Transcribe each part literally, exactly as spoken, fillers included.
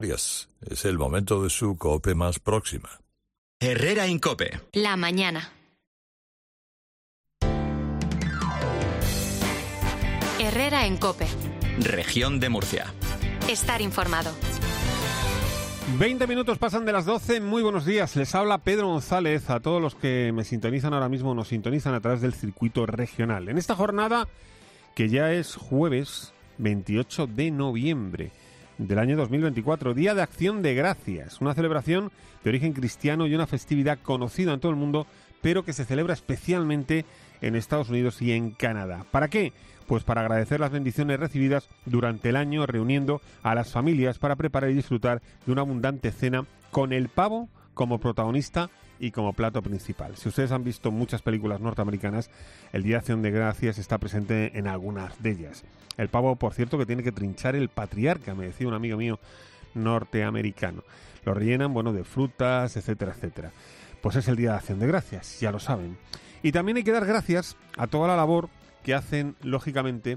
Es el momento de su COPE más próxima. Herrera en COPE. La mañana. Herrera en COPE. Región de Murcia. Estar informado. veinte minutos pasan de las doce. Muy buenos días. Les habla Pedro González. A todos los que me sintonizan ahora mismo, nos sintonizan a través del circuito regional. En esta jornada, que ya es jueves veintiocho de noviembre del año dos mil veinticuatro, Día de Acción de Gracias, una celebración de origen cristiano y una festividad conocida en todo el mundo, pero que se celebra especialmente en Estados Unidos y en Canadá. ¿Para qué? Pues para agradecer las bendiciones recibidas durante el año, reuniendo a las familias para preparar y disfrutar de una abundante cena con el pavo como protagonista y como plato principal. Si ustedes han visto muchas películas norteamericanas, el Día de Acción de Gracias está presente en algunas de ellas. El pavo, por cierto, que tiene que trinchar el patriarca, me decía un amigo mío norteamericano. Lo rellenan, bueno, de frutas, etcétera, etcétera. Pues es el Día de Acción de Gracias, ya lo saben. Y también hay que dar gracias a toda la labor que hacen, lógicamente,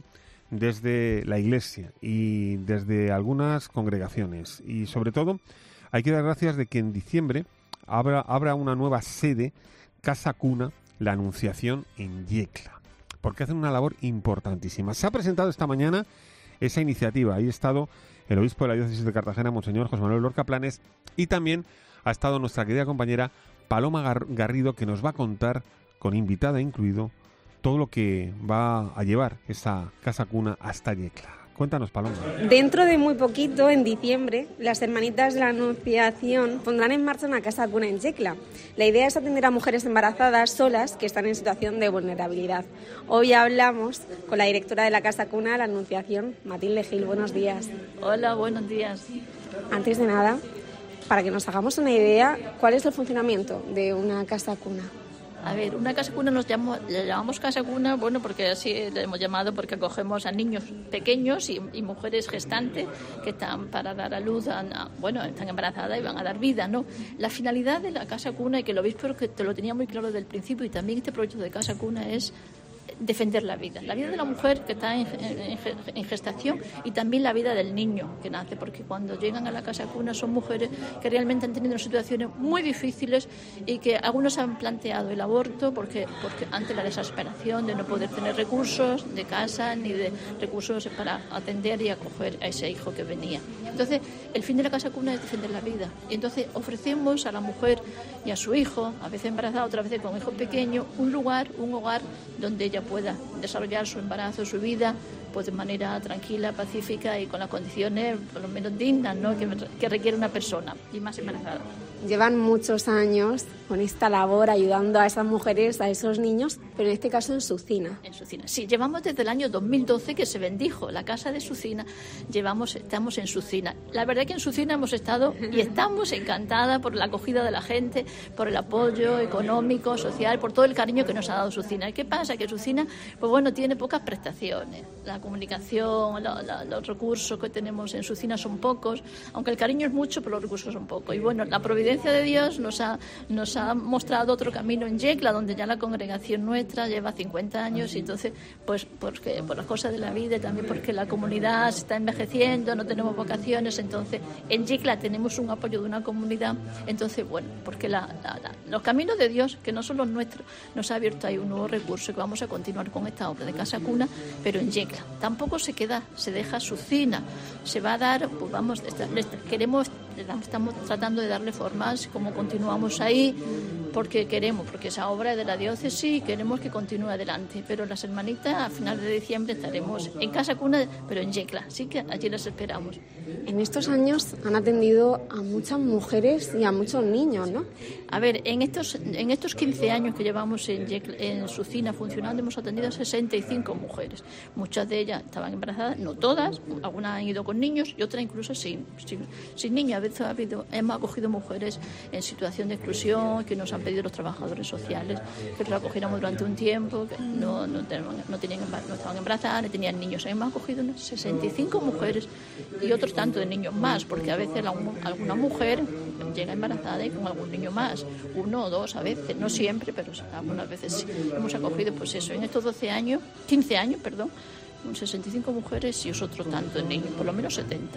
desde la Iglesia y desde algunas congregaciones. Y sobre todo, hay que dar gracias de que en diciembre habrá, habrá una nueva sede, Casa Cuna, la Anunciación en Yecla, porque hacen una labor importantísima. Se ha presentado esta mañana esa iniciativa. Ahí ha estado el obispo de la diócesis de Cartagena, Monseñor José Manuel Lorca Planes, y también ha estado nuestra querida compañera Paloma Gar- Garrido, que nos va a contar, con invitada incluido, todo lo que va a llevar esa Casa Cuna hasta Yecla. Cuéntanos, Paloma. Dentro de muy poquito, en diciembre, las hermanitas de la Anunciación pondrán en marcha una Casa Cuna en Yecla. La idea es atender a mujeres embarazadas solas que están en situación de vulnerabilidad. Hoy hablamos con la directora de la Casa Cuna de la Anunciación, Matilde Gil. Buenos días. Hola, buenos días. Antes de nada, para que nos hagamos una idea, ¿cuál es el funcionamiento de una Casa Cuna? A ver, una casa cuna nos llamo, le llamamos casa cuna, bueno, porque así le hemos llamado, porque acogemos a niños pequeños y, y mujeres gestantes que están para dar a luz, a, a, bueno, están embarazadas y van a dar vida, ¿no? La finalidad de la casa cuna, y que lo veis porque te lo tenía muy claro desde el principio, y también este proyecto de casa cuna es defender la vida, la vida de la mujer que está en, en, en gestación, y también la vida del niño que nace, porque cuando llegan a la casa cuna son mujeres que realmente han tenido situaciones muy difíciles y que algunos han planteado el aborto porque, porque ante la desesperación de no poder tener recursos de casa ni de recursos para atender y acoger a ese hijo que venía. Entonces, el fin de la casa cuna es defender la vida, y entonces ofrecemos a la mujer y a su hijo, a veces embarazada, otras veces con hijos pequeños, un lugar, un hogar donde ella pueda desarrollar su embarazo, su vida, pues de manera tranquila, pacífica y con las condiciones por lo menos dignas, ¿no?, que, que requiere una persona, y más embarazada. Llevan muchos años con esta labor ayudando a esas mujeres, a esos niños, pero en este caso en Sucina. En Sucina, sí, llevamos desde el año dos mil doce que se bendijo la casa de Sucina, llevamos, estamos en Sucina. La verdad es que en Sucina hemos estado y estamos encantadas por la acogida de la gente, por el apoyo económico, social, por todo el cariño que nos ha dado Sucina. ¿Y qué pasa? Que Sucina, pues bueno, tiene pocas prestaciones. La comunicación, la, la, los recursos que tenemos en Sucina son pocos, aunque el cariño es mucho, pero los recursos son pocos. Y bueno, la providencia de Dios nos ha, nos ha mostrado otro camino en Yecla, donde ya la congregación nuestra lleva cincuenta años, y entonces, pues porque por las cosas de la vida y también porque la comunidad se está envejeciendo, no tenemos vocaciones, entonces en Yecla tenemos un apoyo de una comunidad. Entonces, bueno, porque la, la, la, los caminos de Dios, que no son los nuestros, nos ha abierto ahí un nuevo recurso, que vamos a continuar con esta obra de Casa Cuna, pero en Yecla. Tampoco se queda, se deja Sucina, se va a dar, pues vamos, queremos, estamos tratando de darle formas, como continuamos ahí, porque queremos, porque esa obra es de la diócesis y queremos que continúe adelante. Pero las hermanitas a finales de diciembre estaremos en Casa Cuna, pero en Yecla, así que allí las esperamos. En estos años han atendido a muchas mujeres y a muchos niños, ¿no? A ver, en estos en estos quince años que llevamos en, Yecla, en Sucina funcionando, hemos atendido a sesenta y cinco mujeres. Muchas de ellas estaban embarazadas, no todas, algunas han ido con niños y otras incluso sin, sin, sin niños. A veces ha habido, hemos acogido mujeres en situación de exclusión, que nos han pedido los trabajadores sociales que las acogiéramos durante un tiempo, que no, no, tenían, no, tenían, no estaban embarazadas, ni tenían niños. Hemos acogido unas sesenta y cinco mujeres y otros tantos de niños más, porque a veces la, alguna mujer llega embarazada y con algún niño más, uno o dos a veces, no siempre, pero algunas veces sí. Hemos acogido, pues eso, en estos doce años, quince años, perdón, sesenta y cinco mujeres y otros tantos niños, por lo menos setenta.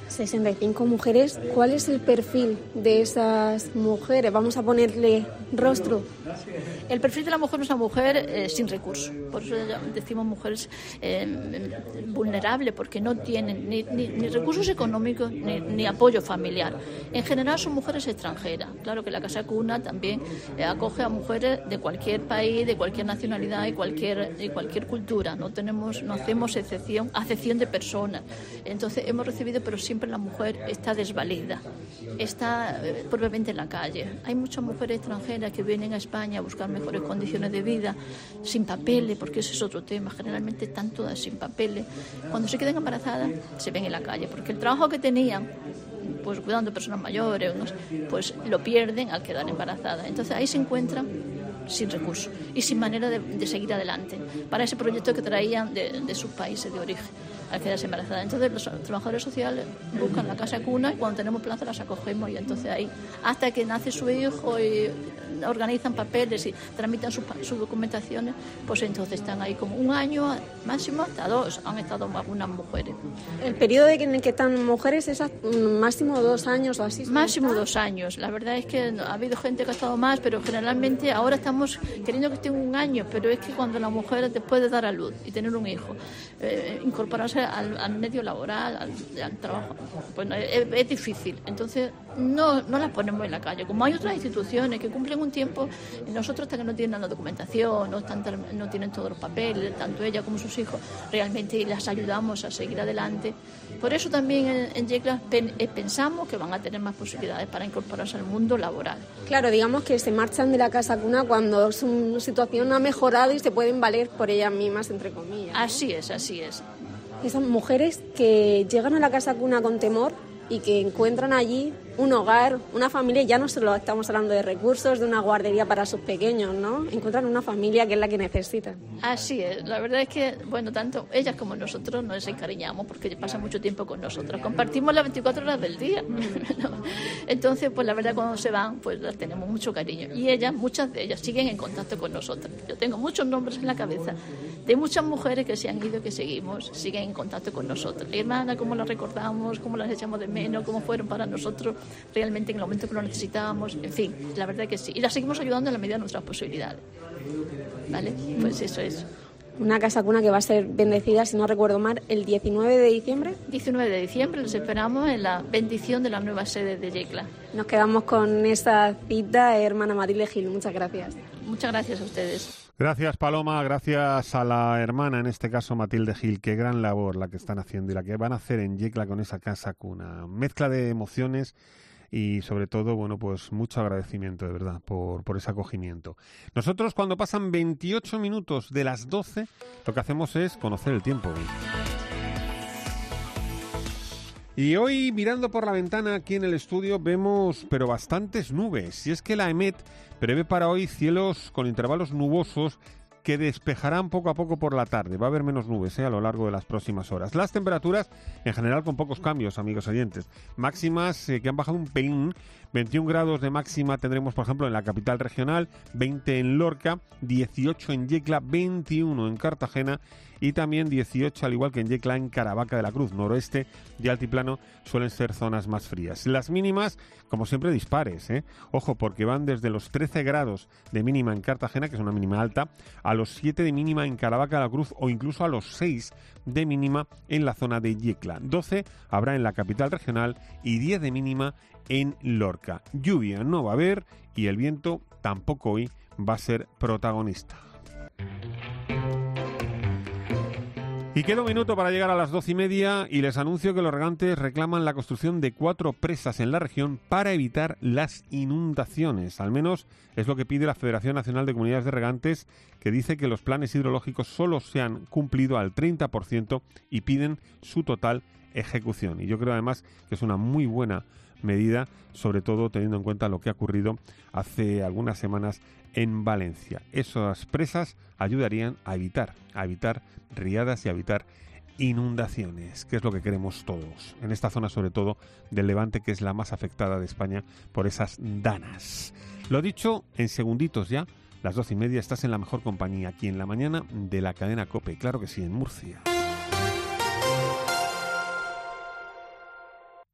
sesenta y cinco mujeres. ¿Cuál es el perfil de esas mujeres? Vamos a ponerle rostro. El perfil de la mujer es una mujer eh, sin recursos. Por eso decimos mujeres eh, vulnerables, porque no tienen ni, ni, ni recursos económicos ni, ni apoyo familiar. En general son mujeres extranjeras. Claro que la Casa Cuna también eh, acoge a mujeres de cualquier país, de cualquier nacionalidad y cualquier, y cualquier cultura. No tenemos, no hacemos excepción, acepción de personas. Entonces hemos recibido, pero siempre la mujer está desvalida, está eh, propiamente en la calle. Hay muchas mujeres extranjeras que vienen a España a buscar mejores condiciones de vida, sin papeles, porque ese es otro tema. Generalmente están todas sin papeles. Cuando se quedan embarazadas, se ven en la calle, porque el trabajo que tenían, pues cuidando personas mayores, pues lo pierden al quedar embarazadas. Entonces ahí se encuentran sin recursos y sin manera de, de seguir adelante para ese proyecto que traían de, de sus países de origen al quedarse embarazadas. Entonces los trabajadores sociales buscan la Casa Cuna y cuando tenemos plaza las acogemos, y entonces ahí hasta que nace su hijo y organizan papeles y tramitan sus, sus documentaciones, pues entonces están ahí como un año, máximo hasta dos, han estado algunas mujeres. ¿El periodo en el que están mujeres es máximo dos años o así? Máximo dos años. La verdad es que ha habido gente que ha estado más, pero generalmente ahora estamos queriendo que estén un año, pero es que cuando la mujer, después de dar a luz y tener un hijo, eh, incorporarse al, al medio laboral, al, al trabajo, pues es, es difícil. Entonces no, no las ponemos en la calle. Como hay otras instituciones que cumplen un tiempo, nosotros hasta que no tienen la documentación, no, están, no tienen todos los papeles, tanto ella como sus hijos, realmente las ayudamos a seguir adelante. Por eso también en, en Yecla pensamos que van a tener más posibilidades para incorporarse al mundo laboral. Claro, digamos que se marchan de la Casa Cuna cuando su situación ha mejorado y se pueden valer por ellas mismas, entre comillas, ¿no? Así es, así es. Esas mujeres que llegan a la Casa Cuna con temor y que encuentran allí un hogar, una familia, ya no solo estamos hablando de recursos, de una guardería para sus pequeños, ¿no? Encuentran una familia que es la que necesitan. Así es, la verdad es que, bueno, tanto ellas como nosotros nos encariñamos porque pasan mucho tiempo con nosotros, compartimos las veinticuatro horas del día, ¿no? Entonces, pues la verdad cuando se van, pues las tenemos mucho cariño, y ellas, muchas de ellas siguen en contacto con nosotros. Yo tengo muchos nombres en la cabeza de muchas mujeres que se han ido, que seguimos, siguen en contacto con nosotros. Mi hermana, cómo las recordamos, cómo las echamos de menos, cómo fueron para nosotros realmente en el momento que lo necesitábamos, en fin, la verdad que sí. Y la seguimos ayudando en la medida de nuestras posibilidades. ¿Vale? Pues eso es. Una Casa Cuna que va a ser bendecida, si no recuerdo mal, el diecinueve de diciembre. diecinueve de diciembre, los esperamos en la bendición de la nueva sede de Yecla. Nos quedamos con esa cita, hermana Matilde Gil. Muchas gracias. Muchas gracias a ustedes. Gracias, Paloma, gracias a la hermana, en este caso Matilde Gil. Qué gran labor la que están haciendo y la que van a hacer en Yecla con esa Casa Cuna. Mezcla de emociones y sobre todo, bueno, pues mucho agradecimiento, de verdad, por, por ese acogimiento. Nosotros, cuando pasan veintiocho minutos de las doce, lo que hacemos es conocer el tiempo. Y hoy, mirando por la ventana aquí en el estudio, vemos, pero bastantes nubes. Y es que la EMET prevé para hoy cielos con intervalos nubosos que despejarán poco a poco por la tarde. Va a haber menos nubes ¿eh? a lo largo de las próximas horas. Las temperaturas, en general, con pocos cambios, amigos oyentes. Máximas eh, que han bajado un pelín. veintiún grados de máxima tendremos, por ejemplo, en la capital regional, veinte en Lorca, dieciocho en Yecla, veintiuno en Cartagena y también dieciocho, al igual que en Yecla, en Caravaca de la Cruz. Noroeste y altiplano suelen ser zonas más frías. Las mínimas, como siempre, dispares. ¿eh? Ojo, porque van desde los trece grados de mínima en Cartagena, que es una mínima alta, a los siete de mínima en Caravaca de la Cruz o incluso a los seis de mínima en la zona de Yecla. doce habrá en la capital regional y diez de mínima en Lorca. Lluvia no va a haber y el viento tampoco hoy va a ser protagonista. Y queda un minuto para llegar a las doce y media y les anuncio que los regantes reclaman la construcción de cuatro presas en la región para evitar las inundaciones. Al menos es lo que pide la Federación Nacional de Comunidades de Regantes, que dice que los planes hidrológicos solo se han cumplido al treinta por ciento y piden su total ejecución. Y yo creo además que es una muy buena medida, sobre todo teniendo en cuenta lo que ha ocurrido hace algunas semanas en Valencia. Esas presas ayudarían a evitar, a evitar riadas y a evitar inundaciones, que es lo que queremos todos, en esta zona sobre todo del Levante, que es la más afectada de España por esas danas. Lo dicho, en segunditos ya, las doce y media, estás en la mejor compañía, aquí en la mañana de la cadena COPE, claro que sí, en Murcia.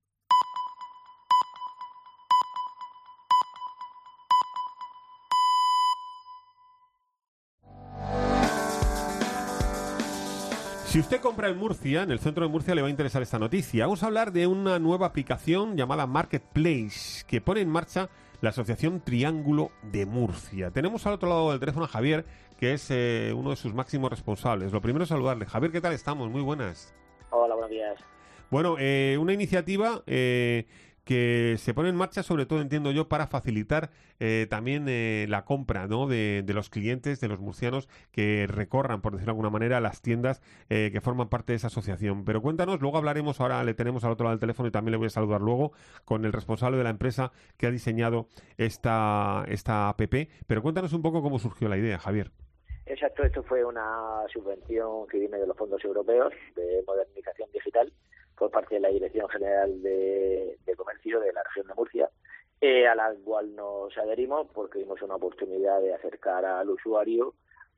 Si usted compra en Murcia, en el centro de Murcia, le va a interesar esta noticia. Vamos a hablar de una nueva aplicación llamada Marketplace que pone en marcha la Asociación Triángulo de Murcia. Tenemos al otro lado del teléfono a Javier, que es eh, uno de sus máximos responsables. Lo primero es saludarle. Javier, ¿qué tal estamos? Muy buenas. Hola, buenos días. Bueno, eh, una iniciativa eh, que se pone en marcha, sobre todo, entiendo yo, para facilitar eh, también eh, la compra, ¿no?, de, de los clientes, de los murcianos que recorran, por decirlo de alguna manera, las tiendas eh, que forman parte de esa asociación. Pero cuéntanos, luego hablaremos, ahora le tenemos al otro lado del teléfono y también le voy a saludar luego con el responsable de la empresa que ha diseñado esta, esta app. Pero cuéntanos un poco cómo surgió la idea, Javier. Exacto, esto fue una subvención que viene de los fondos europeos de modernización digital por parte de la Dirección General de, de Comercio de la región de Murcia, eh, a la cual nos adherimos porque vimos una oportunidad de acercar al usuario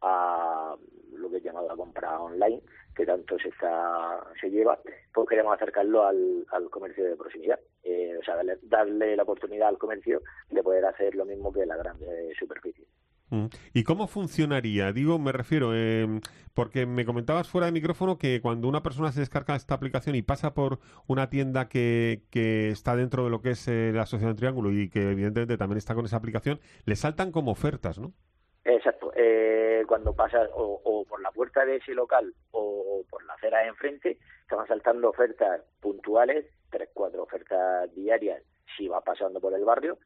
a lo que es llamado la compra online, que tanto se está se lleva, pues queremos acercarlo al, al comercio de proximidad, eh, o sea, darle, darle la oportunidad al comercio de poder hacer lo mismo que la gran superficie. ¿Y cómo funcionaría? Digo, me refiero, eh, porque me comentabas fuera de micrófono que cuando una persona se descarga esta aplicación y pasa por una tienda que, que está dentro de lo que es eh, la Asociación Triángulo y que evidentemente también está con esa aplicación, le saltan como ofertas, ¿no? Exacto. Eh, cuando pasas o, o por la puerta de ese local o, o por la acera de enfrente, te van saltando ofertas puntuales, tres, cuatro ofertas diarias si vas pasando por el barrio,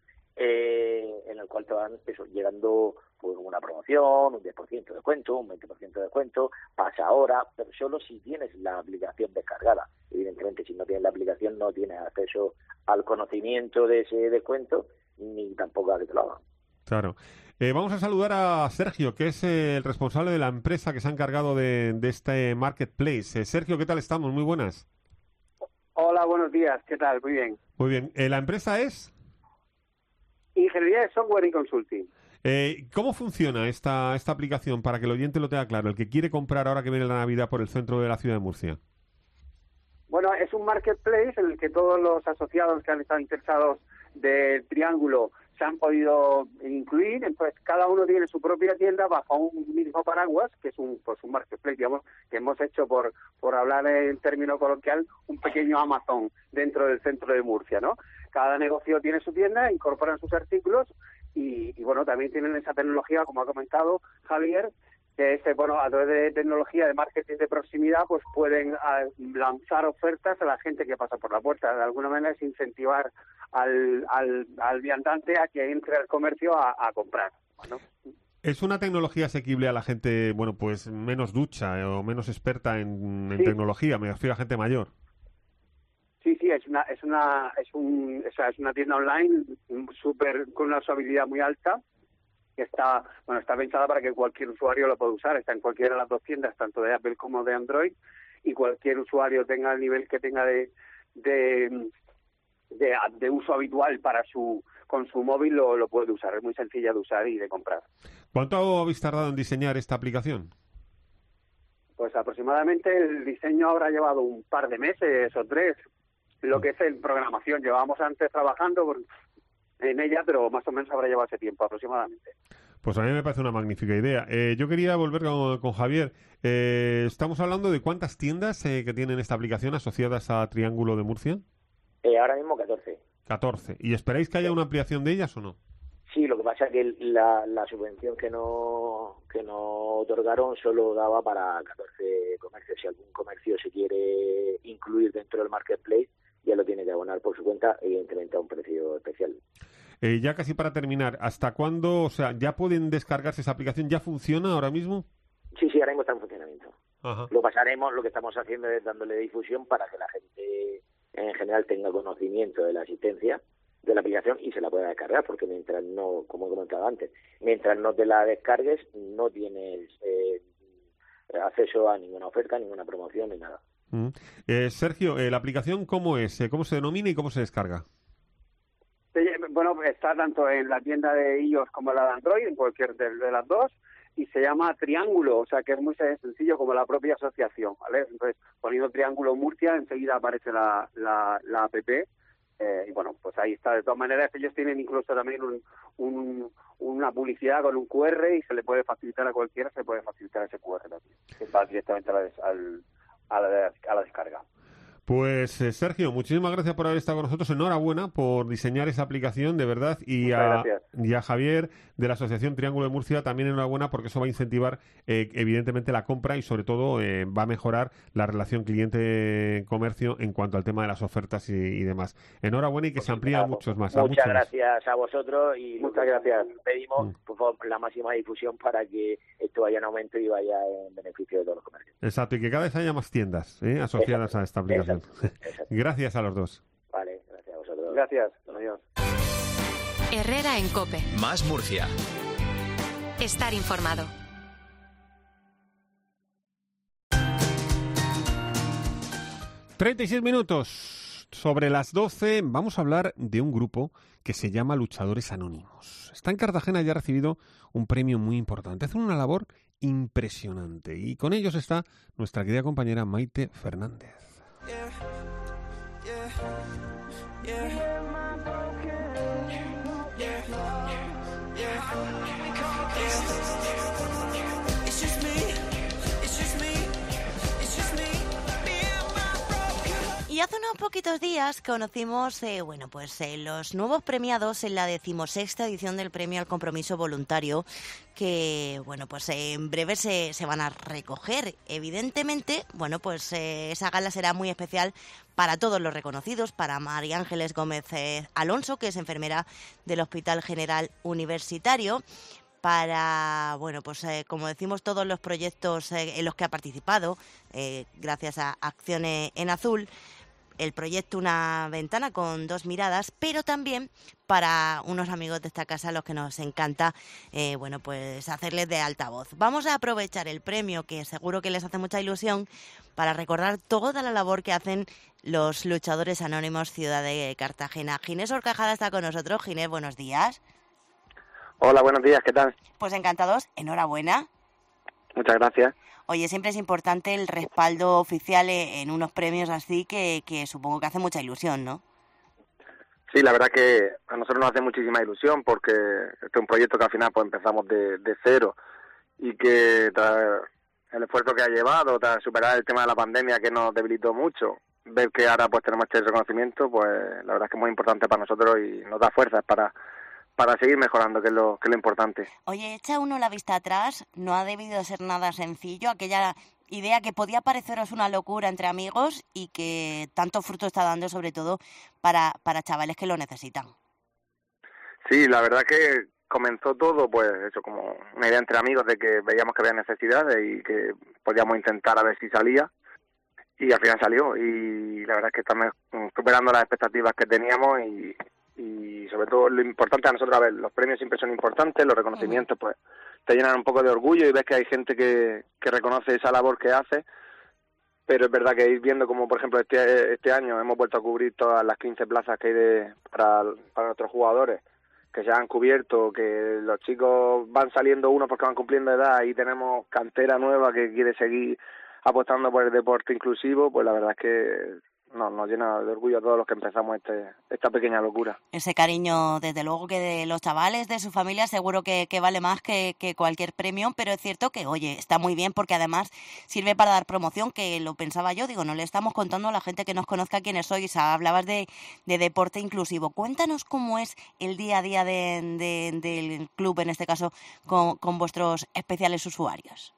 eh, en el cual te van eso, llegando pues una promoción, un diez por ciento de descuento, un veinte por ciento de descuento, pasa ahora, pero solo si tienes la aplicación descargada. Evidentemente, si no tienes la aplicación, no tienes acceso al conocimiento de ese descuento, ni tampoco a que te lo hagan. Claro. Eh, vamos a saludar a Sergio, que es eh, el responsable de la empresa que se ha encargado de, de este Marketplace. Eh, Sergio, ¿qué tal estamos? Muy buenas. Hola, buenos días. ¿Qué tal? Muy bien. Muy bien. Eh, ¿La empresa es? Ingeniería de Software y Consulting. Eh, ¿Cómo funciona esta, esta aplicación para que el oyente lo tenga claro, el que quiere comprar ahora que viene la Navidad por el centro de la ciudad de Murcia? Bueno, es un marketplace en el que todos los asociados que han estado interesados del Triángulo se han podido incluir. Entonces, cada uno tiene su propia tienda bajo un mismo paraguas, que es un pues un marketplace, digamos, que hemos hecho, por por hablar en término coloquial, un pequeño Amazon dentro del centro de Murcia, ¿no? Cada negocio tiene su tienda, incorporan sus artículos y, y bueno, también tienen esa tecnología, como ha comentado Javier, que es, bueno, a través de tecnología de marketing de proximidad, pues pueden a, lanzar ofertas a la gente que pasa por la puerta. De alguna manera es incentivar al, al, al viandante a que entre al comercio a, a comprar, ¿no? ¿Es una tecnología asequible a la gente, bueno, pues menos ducha eh, o menos experta en, en Sí. tecnología? Me refiero a gente mayor. Sí, sí, es una es una es un o sea, es una tienda online súper con una usabilidad muy alta, que está bueno está pensada para que cualquier usuario lo pueda usar. Está en cualquiera de las dos tiendas, tanto de Apple como de Android, y cualquier usuario tenga el nivel que tenga de de de, de uso habitual para su con su móvil lo, lo puede usar. Es muy sencilla de usar y de comprar. ¿Cuánto habéis tardado en diseñar esta aplicación? Pues aproximadamente el diseño habrá llevado un par de meses o tres. Lo que es en programación, llevábamos antes trabajando por, en ella, pero más o menos habrá llevado ese tiempo aproximadamente. Pues a mí me parece una magnífica idea. Eh, yo quería volver con, con Javier. Eh, estamos hablando de cuántas tiendas eh, que tienen esta aplicación asociadas a Triángulo de Murcia. Eh, ahora mismo catorce. catorce. ¿Y esperáis que haya una ampliación de ellas o no? Sí, lo que pasa es que la, la subvención que no que no otorgaron solo daba para catorce comercios. Si algún comercio se quiere incluir dentro del marketplace, ya lo tiene que abonar por su cuenta, evidentemente a un precio especial. Eh, ya casi para terminar, ¿hasta cuándo, o sea, ya pueden descargarse esa aplicación? ¿Ya funciona ahora mismo? Sí, sí, ahora mismo está en funcionamiento. Ajá. Lo pasaremos, lo que estamos haciendo es dándole difusión para que la gente en general tenga conocimiento de la existencia de la aplicación y se la pueda descargar, porque mientras no, como he comentado antes, mientras no te la descargues, no tienes eh, acceso a ninguna oferta, ninguna promoción ni nada. Mm. Eh, Sergio, eh, ¿la aplicación cómo es? Eh, ¿Cómo se denomina y cómo se descarga? Bueno, está tanto en la tienda de iOS como la de Android, en cualquier de, de las dos, y se llama Triángulo, o sea que es muy sencillo como la propia asociación, ¿vale? Entonces, poniendo Triángulo Murcia, enseguida aparece la, la, la app, eh, y bueno, pues ahí está. De todas maneras, ellos tienen incluso también un, un, una publicidad con un cu erre y se le puede facilitar a cualquiera, se puede facilitar ese cu erre también, que va directamente al, al, a la, a la descarga. Pues eh, Sergio, muchísimas gracias por haber estado con nosotros. Enhorabuena por diseñar esa aplicación, de verdad. Y a, y a Javier de la Asociación Triángulo de Murcia también enhorabuena, porque eso va a incentivar eh, evidentemente la compra y sobre todo eh, va a mejorar la relación cliente-comercio en cuanto al tema de las ofertas y, y demás. Enhorabuena y que pues se amplíe a muchos más. Muchas a muchos gracias más. a vosotros y muchas gracias. Pedimos mm. por favor la máxima difusión para que esto vaya en aumento y vaya en beneficio de todos los comercios. Exacto, y que cada vez haya más tiendas ¿eh? asociadas exacto, a esta aplicación. Exacto, exacto. Gracias a los dos. Vale, gracias a vosotros. Gracias, adiós. Herrera en COPE. Más Murcia. Estar informado. treinta y seis minutos. Sobre las doce vamos a hablar de un grupo que se llama Luchadores Anónimos. Está en Cartagena y ha recibido un premio muy importante. Hacen una labor impresionante. Y con ellos está nuestra querida compañera Maite Fernández. Yeah, yeah, yeah, yeah, yeah, yeah. It's just me, it's just me, it's just me, me and my broken. Y hace unos poquitos días conocimos, eh, bueno, pues eh, los nuevos premiados en la decimosexta edición del Premio al Compromiso Voluntario, que, bueno, pues eh, en breve se, se van a recoger. Evidentemente, bueno, pues eh, esa gala será muy especial para todos los reconocidos, para María Ángeles Gómez eh, Alonso, que es enfermera del Hospital General Universitario, para, bueno, pues eh, como decimos, todos los proyectos eh, en los que ha participado, eh, gracias a Acción en Azul, el proyecto Una Ventana con Dos Miradas, pero también para unos amigos de esta casa a los que nos encanta, eh, bueno, pues hacerles de altavoz. Vamos a aprovechar el premio, que seguro que les hace mucha ilusión, para recordar toda la labor que hacen los Luchadores Anónimos Ciudad de Cartagena. Ginés Horcajada está con nosotros. Ginés, buenos días. Hola, buenos días, ¿qué tal? Pues encantados, enhorabuena. Muchas gracias. Oye, siempre es importante el respaldo oficial en unos premios así que, que supongo que hace mucha ilusión, ¿no? Sí, la verdad que a nosotros nos hace muchísima ilusión porque este es un proyecto que al final pues empezamos de, de cero y que tras el esfuerzo que ha llevado, tras superar el tema de la pandemia que nos debilitó mucho, ver que ahora pues tenemos este reconocimiento, pues la verdad es que es muy importante para nosotros y nos da fuerzas para... para seguir mejorando, que es lo que es lo importante. Oye, echa uno la vista atrás, no ha debido de ser nada sencillo, aquella idea que podía pareceros una locura entre amigos y que tanto fruto está dando, sobre todo para, para chavales que lo necesitan. Sí, la verdad que comenzó todo, pues eso, como una idea entre amigos de que veíamos que había necesidades y que podíamos intentar a ver si salía, y al final salió, y la verdad es que estamos superando las expectativas que teníamos y... y sobre todo lo importante a nosotros, a ver, los premios siempre son importantes, los reconocimientos pues te llenan un poco de orgullo y ves que hay gente que, que reconoce esa labor que hace, pero es verdad que ir viendo como por ejemplo este este año hemos vuelto a cubrir todas las quince plazas que hay de, para, para nuestros jugadores, que se han cubierto, que los chicos van saliendo unos porque van cumpliendo edad y tenemos cantera nueva que quiere seguir apostando por el deporte inclusivo, pues la verdad es que No, nos llena de orgullo a todos los que empezamos este, esta pequeña locura. Ese cariño, desde luego, que de los chavales, de su familia, seguro que, que vale más que, que cualquier premio, pero es cierto que, oye, está muy bien porque además sirve para dar promoción, que lo pensaba yo, digo, no le estamos contando a la gente que nos conozca quiénes sois. Hablabas de, de deporte inclusivo. Cuéntanos cómo es el día a día de, de, del club, en este caso, con, con vuestros especiales usuarios.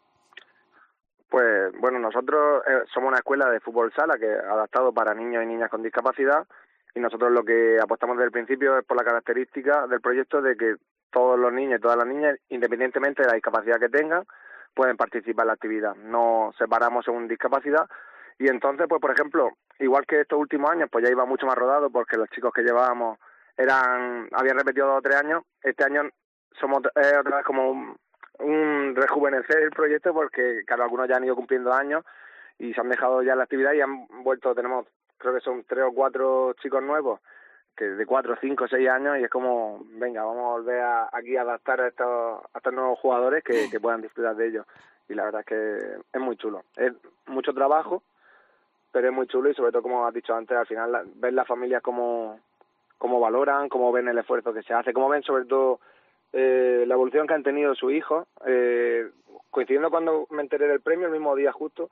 Pues bueno, nosotros eh, somos una escuela de fútbol sala que adaptado para niños y niñas con discapacidad, y nosotros lo que apostamos desde el principio es por la característica del proyecto de que todos los niños y todas las niñas, independientemente de la discapacidad que tengan, pueden participar en la actividad. No separamos según discapacidad, y entonces, pues por ejemplo, igual que estos últimos años, pues ya iba mucho más rodado porque los chicos que llevábamos eran habían repetido dos o tres años. Este año somos eh, otra vez como un... un rejuvenecer el proyecto porque, claro, algunos ya han ido cumpliendo años y se han dejado ya la actividad y han vuelto, tenemos, creo que son tres o cuatro chicos nuevos, que de cuatro, cinco, seis años, y es como, venga, vamos a volver a, aquí a adaptar a estos, a estos nuevos jugadores que, que puedan disfrutar de ellos. Y la verdad es que es muy chulo. Es mucho trabajo, pero es muy chulo y sobre todo, como has dicho antes, al final la, ver las familias cómo, cómo valoran, cómo ven el esfuerzo que se hace, cómo ven sobre todo Eh, la evolución que han tenido sus hijos. Eh, coincidiendo cuando me enteré del premio, el mismo día justo,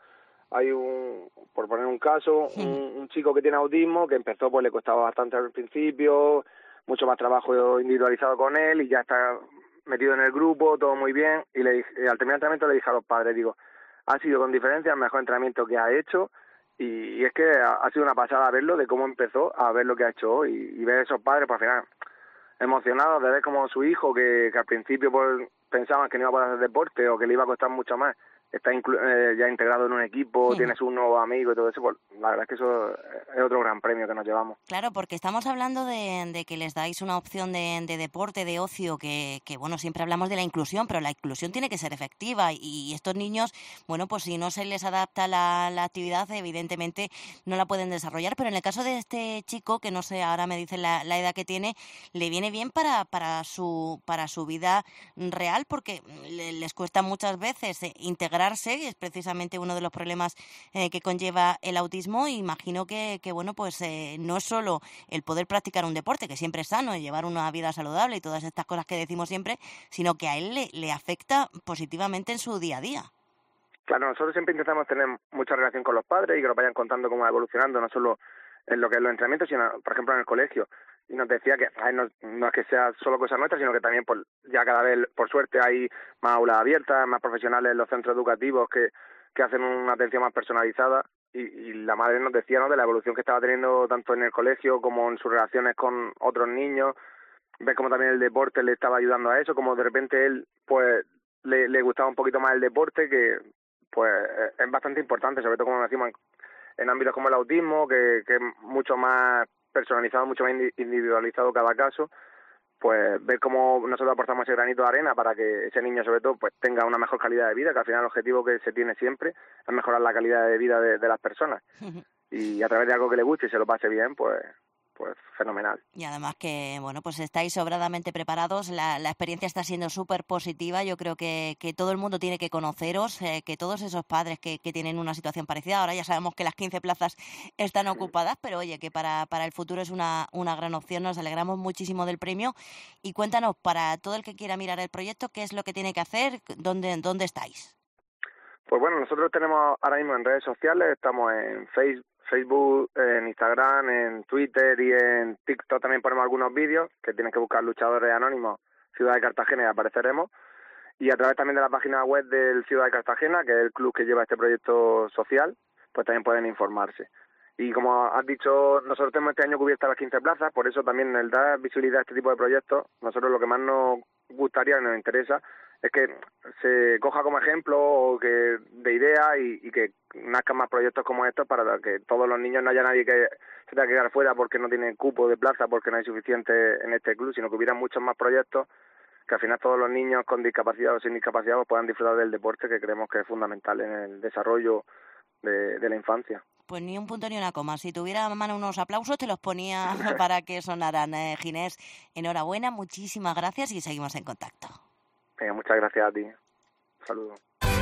hay un, por poner un caso, Sí. un, un chico que tiene autismo, que empezó, pues le costaba bastante al principio, mucho más trabajo individualizado con él, y ya está metido en el grupo, todo muy bien, y le dije, al terminar el entrenamiento le dije a los padres, digo, ha sido con diferencia el mejor entrenamiento que ha hecho, y, y es que ha, ha sido una pasada verlo, de cómo empezó a ver lo que ha hecho hoy, y, y ver a esos padres, pues al final, emocionados de ver como su hijo, que, que al principio pues, pensaban que no iba a poder hacer deporte o que le iba a costar mucho más, está inclu eh, ya integrado en un equipo, Sí. tiene sus nuevos amigos y todo eso, pues la verdad es que eso es otro gran premio que nos llevamos. Claro, porque estamos hablando de, de que les dais una opción de, de deporte, de ocio, que, que, bueno, siempre hablamos de la inclusión, pero la inclusión tiene que ser efectiva, y estos niños, bueno, pues si no se les adapta la, la actividad, evidentemente no la pueden desarrollar, pero en el caso de este chico, que no sé, ahora me dicen la, la edad que tiene, le viene bien para, para, su, para su vida real, porque le- les cuesta muchas veces eh, integrarse, que es precisamente uno de los problemas eh, que conlleva el autismo. Imagino que, que bueno, pues eh, no es solo el poder practicar un deporte, que siempre es sano, y llevar una vida saludable y todas estas cosas que decimos siempre, sino que a él le, le afecta positivamente en su día a día. Claro, nosotros siempre intentamos tener mucha relación con los padres y que nos vayan contando cómo va evolucionando, no solo en lo que es los entrenamientos, sino, por ejemplo, en el colegio. Y nos decía que ay, no, no es que sea solo cosa nuestra, sino que también por, ya cada vez, por suerte, hay más aulas abiertas, más profesionales en los centros educativos que, que hacen una atención más personalizada. Y, y la madre nos decía, ¿no?, de la evolución que estaba teniendo tanto en el colegio como en sus relaciones con otros niños. Ves como también el deporte le estaba ayudando a eso, como de repente él, pues, le, le gustaba un poquito más el deporte, que pues es bastante importante, sobre todo como decimos en, en ámbitos como el autismo, que, que es mucho más personalizado, mucho más indi- individualizado cada caso. Pues ver cómo nosotros aportamos ese granito de arena para que ese niño, sobre todo, pues tenga una mejor calidad de vida, que al final el objetivo que se tiene siempre es mejorar la calidad de vida de, de las personas. Y a través de algo que le guste y se lo pase bien, pues pues fenomenal. Y además que, bueno, pues estáis sobradamente preparados, la, la experiencia está siendo súper positiva, yo creo que, que todo el mundo tiene que conoceros, eh, que todos esos padres que, que tienen una situación parecida, ahora ya sabemos que las quince plazas están ocupadas, pero oye, que para, para el futuro es una, una gran opción, nos alegramos muchísimo del premio. Y cuéntanos, para todo el que quiera mirar el proyecto, ¿qué es lo que tiene que hacer? ¿Dónde, dónde estáis? Pues bueno, nosotros tenemos ahora mismo en redes sociales, estamos en Facebook, Facebook, en Instagram, en Twitter y en TikTok también ponemos algunos vídeos que tienen que buscar Luchadores Anónimos, Ciudad de Cartagena, y apareceremos. Y a través también de la página web del Ciudad de Cartagena, que es el club que lleva este proyecto social, pues también pueden informarse. Y como has dicho, nosotros tenemos este año cubiertas las quince plazas, por eso también el dar visibilidad a este tipo de proyectos, nosotros lo que más nos gustaría y nos interesa es que se coja como ejemplo o que de idea y, y que nazcan más proyectos como estos para que todos los niños, no haya nadie que se tenga que quedar fuera porque no tiene cupo de plaza, porque no hay suficiente en este club, sino que hubiera muchos más proyectos, que al final todos los niños con discapacidad o sin discapacidad pues, puedan disfrutar del deporte, que creemos que es fundamental en el desarrollo de, de la infancia. Pues ni un punto ni una coma. Si tuviera a mano unos aplausos, te los ponía para que sonaran. Eh, Ginés, enhorabuena, muchísimas gracias y seguimos en contacto. Venga, muchas gracias a ti. Un saludo.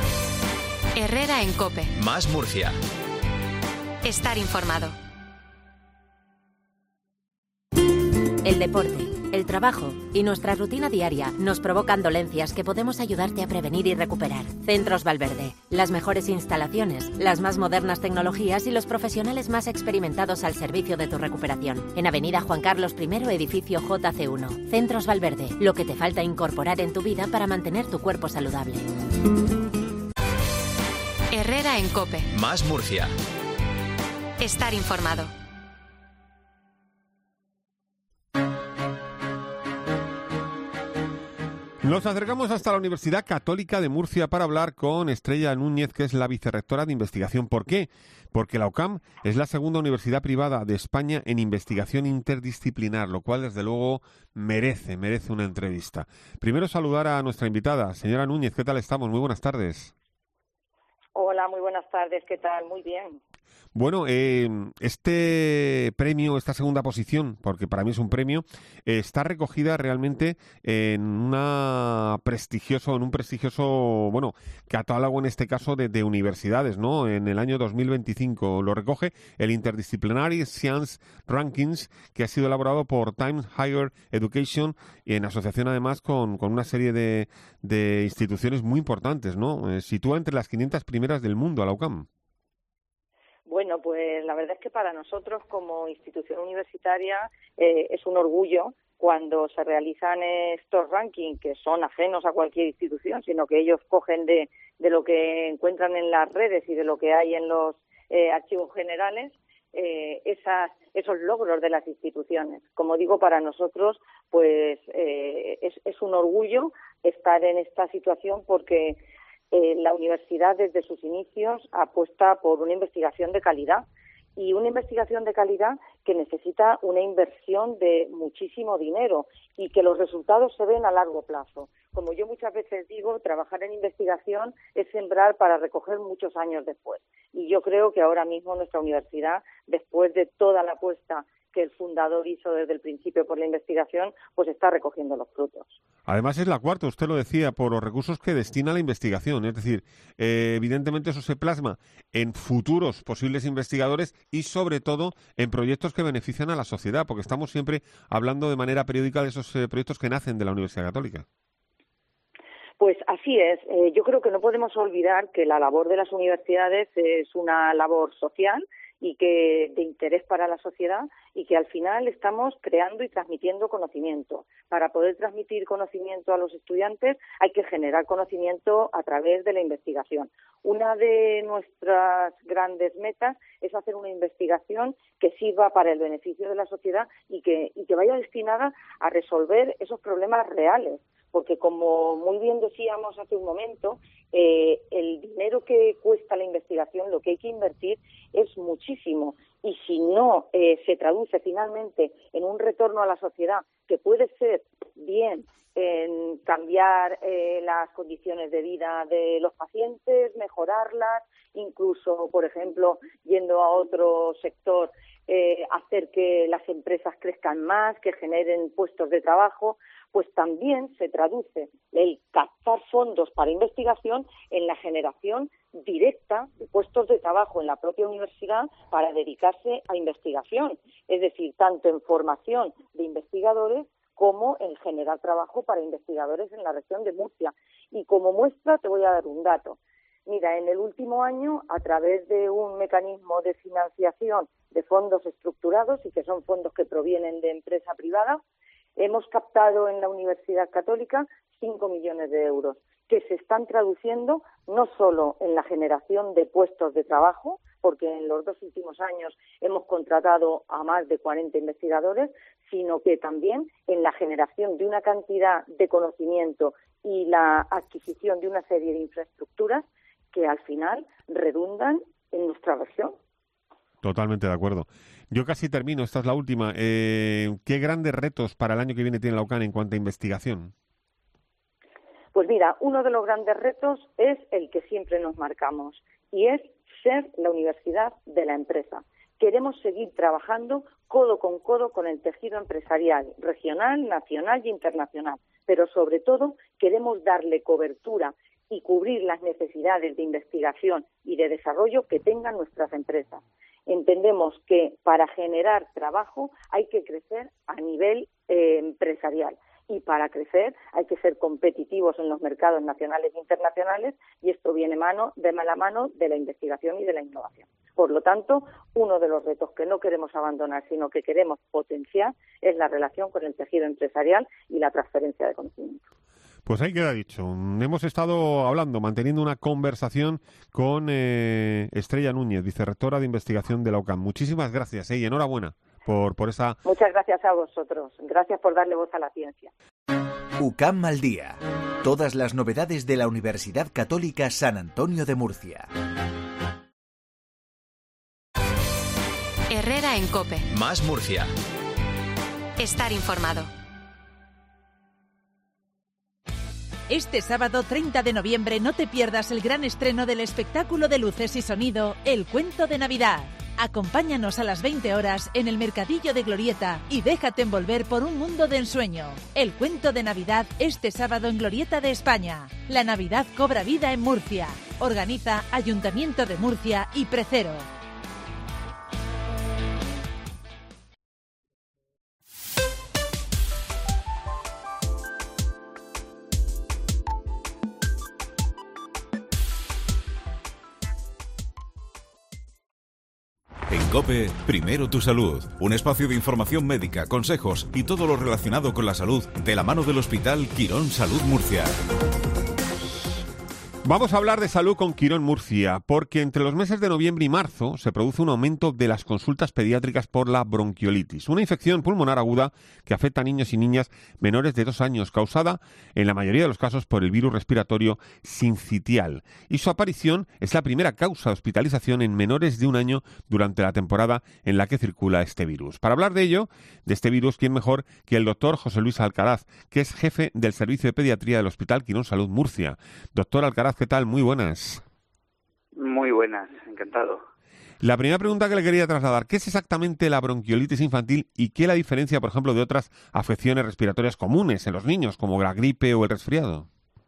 Herrera en COPE. Más Murcia. Estar informado. El deporte, el trabajo y nuestra rutina diaria nos provocan dolencias que podemos ayudarte a prevenir y recuperar. Centros Valverde, las mejores instalaciones, las más modernas tecnologías y los profesionales más experimentados al servicio de tu recuperación. En Avenida Juan Carlos primero, edificio J C uno. Centros Valverde, lo que te falta incorporar en tu vida para mantener tu cuerpo saludable. Herrera en COPE. Más Murcia. Estar informado. Nos acercamos hasta la Universidad Católica de Murcia para hablar con Estrella Núñez, que es la vicerrectora de investigación. ¿Por qué? Porque la UCAM es la segunda universidad privada de España en investigación interdisciplinar, lo cual desde luego merece, merece una entrevista. Primero saludar a nuestra invitada, señora Núñez, ¿qué tal estamos? Muy buenas tardes. Hola, muy buenas tardes, ¿qué tal? Muy bien. Bueno, eh, este premio, esta segunda posición, porque para mí es un premio, eh, está recogida realmente en una prestigioso, en un prestigioso, bueno, catálogo en este caso de, de universidades, ¿no? En el año dos mil veinticinco lo recoge el Interdisciplinary Science Rankings, que ha sido elaborado por Times Higher Education en asociación además con, con una serie de, de instituciones muy importantes, ¿no? Eh, sitúa entre las quinientas primeras del mundo a la UCAM. Bueno, pues la verdad es que para nosotros como institución universitaria eh, es un orgullo cuando se realizan estos rankings que son ajenos a cualquier institución, sino que ellos cogen de, de lo que encuentran en las redes y de lo que hay en los eh, archivos generales, eh, esas, esos logros de las instituciones. Como digo, para nosotros pues eh, es, es un orgullo estar en esta situación porque eh, la universidad desde sus inicios apuesta por una investigación de calidad. Y una investigación de calidad que necesita una inversión de muchísimo dinero y que los resultados se ven a largo plazo. Como yo muchas veces digo, trabajar en investigación es sembrar para recoger muchos años después. Y yo creo que ahora mismo nuestra universidad, después de toda la apuesta que el fundador hizo desde el principio por la investigación, pues está recogiendo los frutos. Además es la cuarta, usted lo decía, por los recursos que destina a la investigación. Es decir, eh, evidentemente eso se plasma en futuros posibles investigadores y sobre todo en proyectos que benefician a la sociedad, porque estamos siempre hablando de manera periódica de esos eh, proyectos que nacen de la Universidad Católica. Pues así es. Eh, yo creo que no podemos olvidar que la labor de las universidades es una labor social y que de interés para la sociedad y que al final estamos creando y transmitiendo conocimiento. Para poder transmitir conocimiento a los estudiantes hay que generar conocimiento a través de la investigación. Una de nuestras grandes metas es hacer una investigación que sirva para el beneficio de la sociedad y que, y que vaya destinada a resolver esos problemas reales. Porque, como muy bien decíamos hace un momento, eh, el dinero que cuesta la investigación, lo que hay que invertir es muchísimo. Y si no eh, se traduce finalmente en un retorno a la sociedad, que puede ser bien en cambiar eh, las condiciones de vida de los pacientes, mejorarlas, incluso, por ejemplo, yendo a otro sector, eh, hacer que las empresas crezcan más, que generen puestos de trabajo, pues también se traduce el captar fondos para investigación en la generación directa de puestos de trabajo en la propia universidad para dedicarse a investigación, es decir, tanto en formación de investigadores como en generar trabajo para investigadores en la región de Murcia. Y como muestra te voy a dar un dato. Mira, en el último año, a través de un mecanismo de financiación de fondos estructurados, y que son fondos que provienen de empresa privada, hemos captado en la Universidad Católica cinco millones de euros, que se están traduciendo no solo en la generación de puestos de trabajo, porque en los dos últimos años hemos contratado a más de cuarenta investigadores, sino que también en la generación de una cantidad de conocimiento y la adquisición de una serie de infraestructuras que al final redundan en nuestra región. Totalmente de acuerdo. Yo casi termino, esta es la última. Eh, ¿Qué grandes retos para el año que viene tiene la UCAN en cuanto a investigación? Pues mira, uno de los grandes retos es el que siempre nos marcamos, y es ser la universidad de la empresa. Queremos seguir trabajando codo con codo con el tejido empresarial, regional, nacional y internacional, pero sobre todo queremos darle cobertura y cubrir las necesidades de investigación y de desarrollo que tengan nuestras empresas. Entendemos que para generar trabajo hay que crecer a nivel eh, empresarial, y para crecer hay que ser competitivos en los mercados nacionales e internacionales, y esto viene mano, de mala mano de la investigación y de la innovación. Por lo tanto, uno de los retos que no queremos abandonar, sino que queremos potenciar, es la relación con el tejido empresarial y la transferencia de conocimiento. Pues ahí queda dicho. Hemos estado hablando, manteniendo una conversación con eh, Estrella Núñez, vicerrectora de investigación de la UCAM. Muchísimas gracias eh, y enhorabuena por, por esa... Muchas gracias a vosotros. Gracias por darle voz a la ciencia. UCAM al día. Todas las novedades de la Universidad Católica San Antonio de Murcia. Herrera en COPE. Más Murcia. Estar informado. Este sábado treinta de noviembre no te pierdas el gran estreno del espectáculo de luces y sonido El Cuento de Navidad. Acompáñanos a las veinte horas en el Mercadillo de Glorieta y déjate envolver por un mundo de ensueño. El Cuento de Navidad este sábado en Glorieta de España. La Navidad cobra vida en Murcia. Organiza Ayuntamiento de Murcia y Precero. En COPE, primero tu salud. Un espacio de información médica, consejos y todo lo relacionado con la salud de la mano del Hospital Quirón Salud Murcia. Vamos a hablar de salud con Quirón Murcia, porque entre los meses de noviembre y marzo se produce un aumento de las consultas pediátricas por la bronquiolitis, una infección pulmonar aguda que afecta a niños y niñas menores de dos años, causada en la mayoría de los casos por el virus respiratorio sincitial. Y su aparición es la primera causa de hospitalización en menores de un año durante la temporada en la que circula este virus. Para hablar de ello, de este virus, ¿quién mejor que el doctor José Luis Alcaraz, que es jefe del Servicio de Pediatría del Hospital Quirón Salud Murcia? Doctor Alcaraz, ¿qué tal? Muy buenas. Muy buenas, encantado. La primera pregunta que le quería trasladar, ¿qué es exactamente la bronquiolitis infantil y qué la diferencia, por ejemplo, de otras afecciones respiratorias comunes en los niños, como la gripe o el resfriado?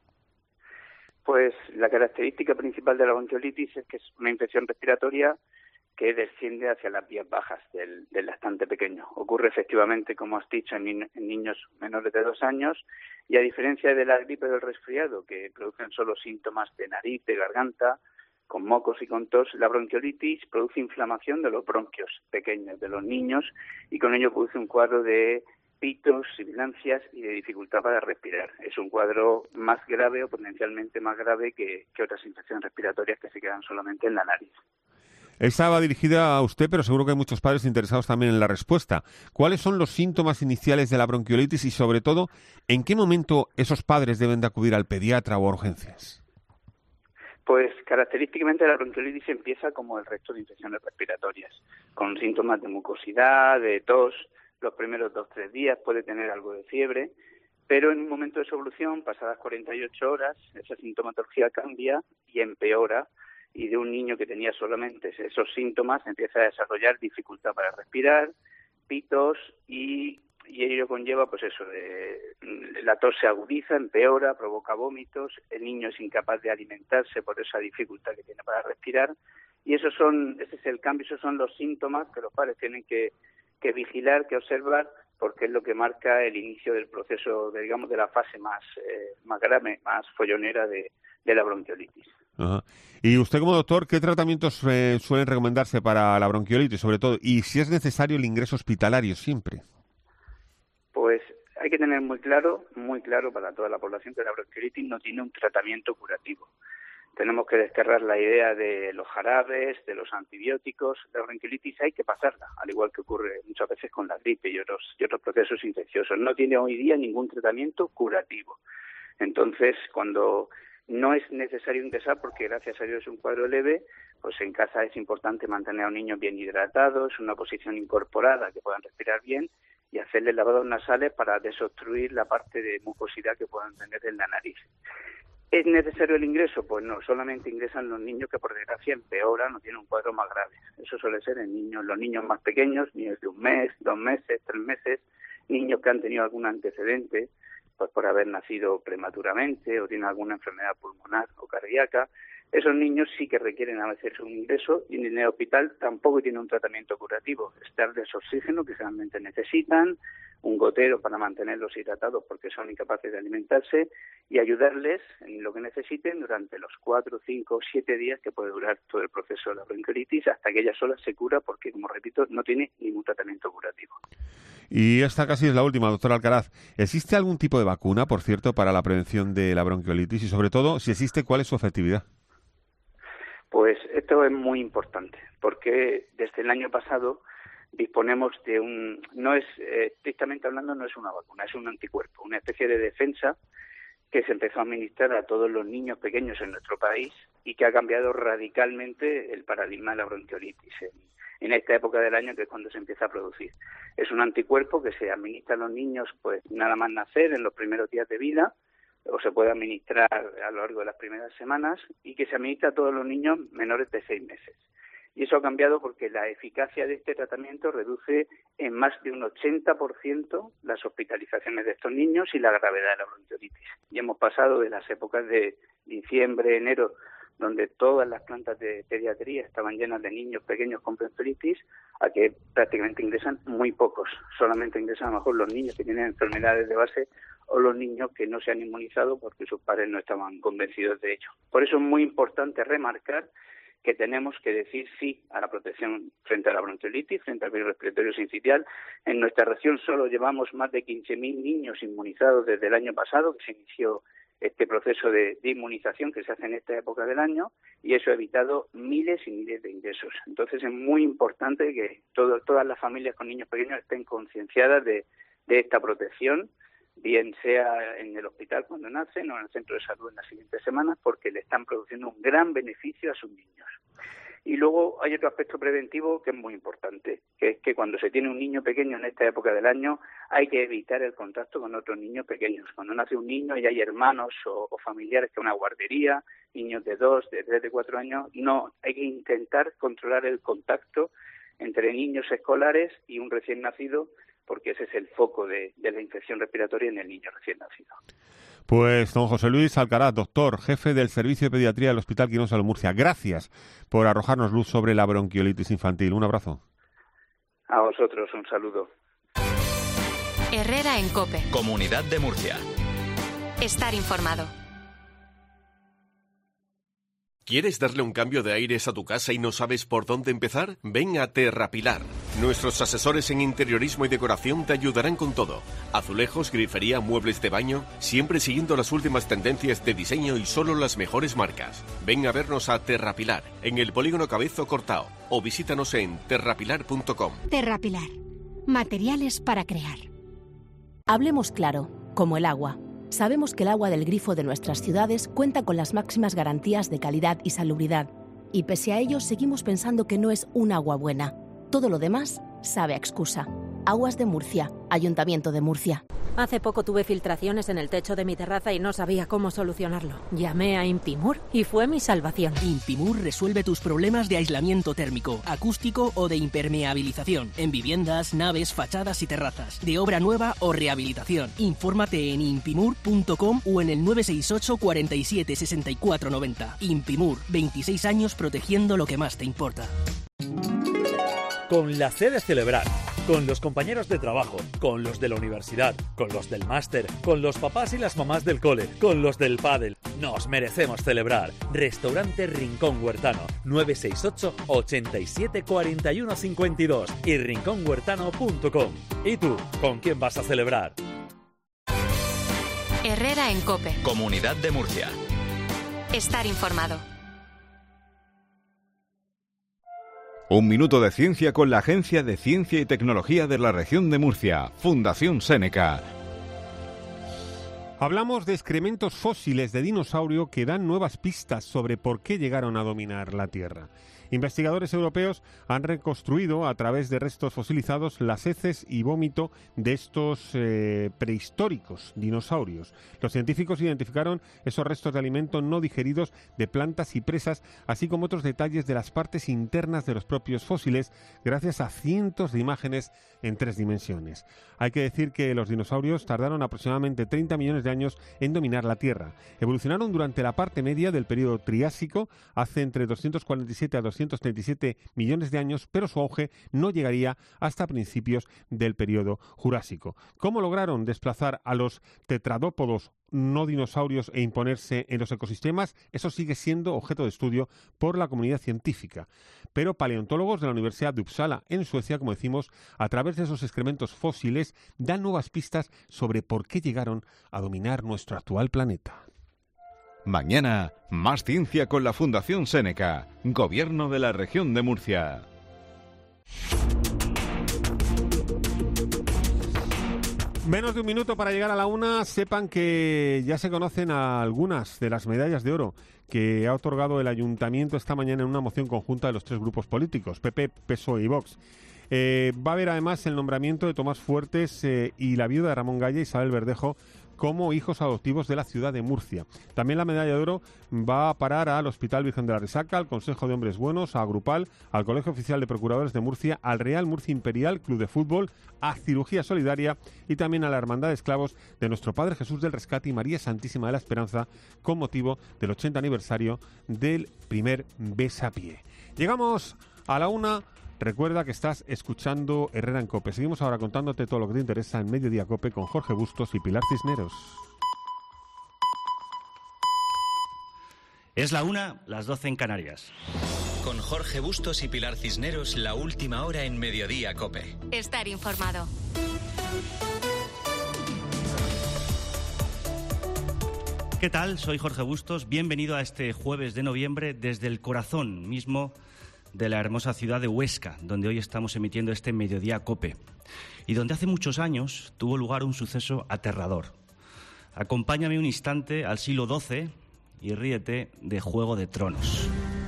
Pues la característica principal de la bronquiolitis es que es una infección respiratoria que desciende hacia las vías bajas del, del lactante pequeño. Ocurre efectivamente, como has dicho, en, ni- en niños menores de dos años y a diferencia de la gripe o del resfriado, que producen solo síntomas de nariz, de garganta, con mocos y con tos, la bronquiolitis produce inflamación de los bronquios pequeños de los niños y con ello produce un cuadro de pitos, sibilancias y de dificultad para respirar. Es un cuadro más grave o potencialmente más grave que, que otras infecciones respiratorias que se quedan solamente en la nariz. Esta va dirigida a usted, pero seguro que hay muchos padres interesados también en la respuesta. ¿Cuáles son los síntomas iniciales de la bronquiolitis y, sobre todo, en qué momento esos padres deben de acudir al pediatra o a urgencias? Pues característicamente la bronquiolitis empieza como el resto de infecciones respiratorias, con síntomas de mucosidad, de tos. Los primeros dos o tres días puede tener algo de fiebre, pero en un momento de su evolución, pasadas cuarenta y ocho horas, esa sintomatología cambia y empeora, y de un niño que tenía solamente esos síntomas empieza a desarrollar dificultad para respirar, pitos y, y ello conlleva pues eso, de, la tos se agudiza, empeora, provoca vómitos, el niño es incapaz de alimentarse por esa dificultad que tiene para respirar y esos son, ese es el cambio, esos son los síntomas que los padres tienen que, que vigilar, que observar, porque es lo que marca el inicio del proceso, de, digamos, de la fase más, eh, más grave, más follonera de, de la bronquiolitis. Ajá. Y usted como doctor, ¿qué tratamientos eh, suelen recomendarse para la bronquiolitis, sobre todo? Y si es necesario el ingreso hospitalario siempre. Pues hay que tener muy claro, muy claro para toda la población que la bronquiolitis no tiene un tratamiento curativo. Tenemos que desterrar la idea de los jarabes, de los antibióticos. La bronquiolitis hay que pasarla, al igual que ocurre muchas veces con la gripe y otros, y otros procesos infecciosos. No tiene hoy día ningún tratamiento curativo. Entonces, cuando no es necesario ingresar, porque gracias a Dios es un cuadro leve, pues en casa es importante mantener a los niños bien hidratados, una posición incorporada, que puedan respirar bien, y hacerles lavados nasales para desobstruir la parte de mucosidad que puedan tener en la nariz. ¿Es necesario el ingreso? Pues no, solamente ingresan los niños que por desgracia empeoran o tienen un cuadro más grave. Eso suele ser en niños, los niños más pequeños, niños de un mes, dos meses, tres meses, niños que han tenido algún antecedente, pues por haber nacido prematuramente o tienen alguna enfermedad pulmonar o cardíaca. Esos niños sí que requieren a veces un ingreso y en el hospital tampoco tiene un tratamiento curativo. Es darles oxígeno que realmente necesitan, un gotero para mantenerlos hidratados porque son incapaces de alimentarse y ayudarles en lo que necesiten durante los cuatro, cinco o siete días que puede durar todo el proceso de la bronquiolitis hasta que ella sola se cura porque, como repito, no tiene ningún tratamiento curativo. Y esta casi es la última, doctor Alcaraz. ¿Existe algún tipo de vacuna, por cierto, para la prevención de la bronquiolitis? Y sobre todo, si existe, ¿cuál es su efectividad? Pues esto es muy importante, porque desde el año pasado disponemos de un, no es, eh, estrictamente hablando, no es una vacuna, es un anticuerpo, una especie de defensa que se empezó a administrar a todos los niños pequeños en nuestro país y que ha cambiado radicalmente el paradigma de la bronquiolitis en, en esta época del año, que es cuando se empieza a producir. Es un anticuerpo que se administra a los niños pues nada más nacer, en los primeros días de vida, o se puede administrar a lo largo de las primeras semanas y que se administra a todos los niños menores de seis meses. Y eso ha cambiado porque la eficacia de este tratamiento reduce en más de un ochenta por ciento las hospitalizaciones de estos niños y la gravedad de la bronquiolitis. Y hemos pasado de las épocas de diciembre, enero, donde todas las plantas de pediatría estaban llenas de niños pequeños con bronquiolitis, a que prácticamente ingresan muy pocos. Solamente ingresan a lo mejor los niños que tienen enfermedades de base o los niños que no se han inmunizado porque sus padres no estaban convencidos de ello. Por eso es muy importante remarcar que tenemos que decir sí a la protección frente a la bronquiolitis, frente al virus respiratorio sincitial. En nuestra región solo llevamos más de quince mil niños inmunizados desde el año pasado, que se inició este proceso de, de inmunización que se hace en esta época del año, y eso ha evitado miles y miles de ingresos. Entonces es muy importante que todo, todas las familias con niños pequeños estén concienciadas de, de esta protección, bien sea en el hospital cuando nacen o en el centro de salud en las siguientes semanas, porque le están produciendo un gran beneficio a sus niños. Y luego hay otro aspecto preventivo que es muy importante, que es que cuando se tiene un niño pequeño en esta época del año hay que evitar el contacto con otros niños pequeños. Cuando nace un niño y hay hermanos o, o familiares que una guardería, niños de dos, de tres, de cuatro años, no, hay que intentar controlar el contacto entre niños escolares y un recién nacido, porque ese es el foco de, de la infección respiratoria en el niño recién nacido. Pues don José Luis Alcaraz, doctor, jefe del Servicio de Pediatría del Hospital Quirón Salud Murcia, gracias por arrojarnos luz sobre la bronquiolitis infantil. Un abrazo. A vosotros, un saludo. Herrera en COPE. Comunidad de Murcia. Estar informado. ¿Quieres darle un cambio de aires a tu casa y no sabes por dónde empezar? Ven a Terrapilar. Nuestros asesores en interiorismo y decoración te ayudarán con todo. Azulejos, grifería, muebles de baño, siempre siguiendo las últimas tendencias de diseño y solo las mejores marcas. Ven a vernos a Terrapilar, en el Polígono Cabezo Cortao, o visítanos en terrapilar punto com. Terrapilar. Materiales para crear. Hablemos claro, como el agua. Sabemos que el agua del grifo de nuestras ciudades cuenta con las máximas garantías de calidad y salubridad, y pese a ello seguimos pensando que no es un agua buena. Todo lo demás sabe a excusa. Aguas de Murcia, Ayuntamiento de Murcia. Hace poco tuve filtraciones en el techo de mi terraza y no sabía cómo solucionarlo. Llamé a Impimur y fue mi salvación. Impimur resuelve tus problemas de aislamiento térmico, acústico o de impermeabilización en viviendas, naves, fachadas y terrazas, de obra nueva o rehabilitación. Infórmate en impimur punto com o en el nueve seis ocho, cuarenta y siete, sesenta y cuatro noventa. Impimur, veintiséis años protegiendo lo que más te importa. Con la C de celebrar, con los compañeros de trabajo, con los de la universidad, con los del máster, con los papás y las mamás del cole, con los del pádel. Nos merecemos celebrar. Restaurante Rincón Huertano, nueve seis ocho, ochenta y siete, cuarenta y uno cincuenta y dos y rincón huertano punto com. ¿Y tú, con quién vas a celebrar? Herrera en COPE. Comunidad de Murcia. Estar informado. Un minuto de ciencia con la Agencia de Ciencia y Tecnología de la Región de Murcia, Fundación Seneca. Hablamos de excrementos fósiles de dinosaurio que dan nuevas pistas sobre por qué llegaron a dominar la Tierra. Investigadores europeos han reconstruido a través de restos fosilizados las heces y vómito de estos eh, prehistóricos dinosaurios. Los científicos identificaron esos restos de alimento no digeridos de plantas y presas, así como otros detalles de las partes internas de los propios fósiles, gracias a cientos de imágenes en tres dimensiones. Hay que decir que los dinosaurios tardaron aproximadamente treinta millones de años en dominar la Tierra. Evolucionaron durante la parte media del período Triásico, hace entre doscientos cuarenta y siete a doscientos treinta y siete millones de años, pero su auge no llegaría hasta principios del período Jurásico. ¿Cómo lograron desplazar a los tetradópodos no dinosaurios e imponerse en los ecosistemas? Eso sigue siendo objeto de estudio por la comunidad científica. Pero paleontólogos de la Universidad de Uppsala, en Suecia, como decimos, a través de esos excrementos fósiles, dan nuevas pistas sobre por qué llegaron a dominar nuestro actual planeta. Mañana, más ciencia con la Fundación Seneca, Gobierno de la Región de Murcia. Menos de un minuto para llegar a la una. Sepan que ya se conocen algunas de las medallas de oro que ha otorgado el Ayuntamiento esta mañana en una moción conjunta de los tres grupos políticos, P P, P S O E y Vox. Eh, va a haber además el nombramiento de Tomás Fuertes eh, y la viuda de Ramón Gaya, Isabel Verdejo, como hijos adoptivos de la ciudad de Murcia. También la medalla de oro va a parar al Hospital Virgen de la Resaca, al Consejo de Hombres Buenos, a Agrupal, al Colegio Oficial de Procuradores de Murcia, al Real Murcia Imperial Club de Fútbol, a Cirugía Solidaria y también a la Hermandad de Esclavos de Nuestro Padre Jesús del Rescate y María Santísima de la Esperanza, con motivo del ochenta aniversario del primer besapié. Llegamos a la una. Recuerda que estás escuchando Herrera en COPE. Seguimos ahora contándote todo lo que te interesa en Mediodía COPE con Jorge Bustos y Pilar Cisneros. Es la una, las doce en Canarias. Con Jorge Bustos y Pilar Cisneros, la última hora en Mediodía COPE. Estar informado. ¿Qué tal? Soy Jorge Bustos. Bienvenido a este jueves de noviembre desde el corazón mismo de la hermosa ciudad de Huesca, donde hoy estamos emitiendo este Mediodía COPE y donde hace muchos años tuvo lugar un suceso aterrador. Acompáñame un instante al siglo doce y ríete de Juego de Tronos.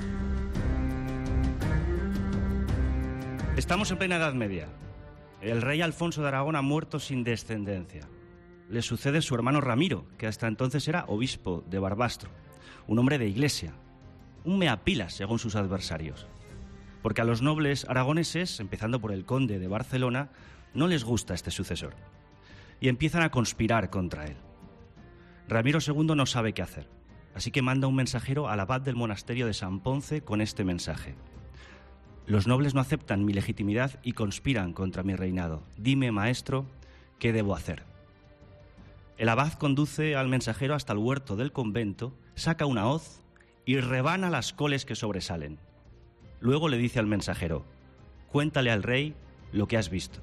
Estamos en plena Edad Media. El rey Alfonso de Aragón ha muerto sin descendencia. Le sucede su hermano Ramiro, que hasta entonces era obispo de Barbastro, un hombre de iglesia, un meapilas según sus adversarios. Porque a los nobles aragoneses, empezando por el conde de Barcelona, no les gusta este sucesor y empiezan a conspirar contra él. Ramiro segundo no sabe qué hacer, así que manda un mensajero al abad del monasterio de San Ponce con este mensaje: los nobles no aceptan mi legitimidad y conspiran contra mi reinado. Dime, maestro, ¿qué debo hacer? El abad conduce al mensajero hasta el huerto del convento, saca una hoz y rebana las coles que sobresalen. Luego le dice al mensajero: cuéntale al rey lo que has visto.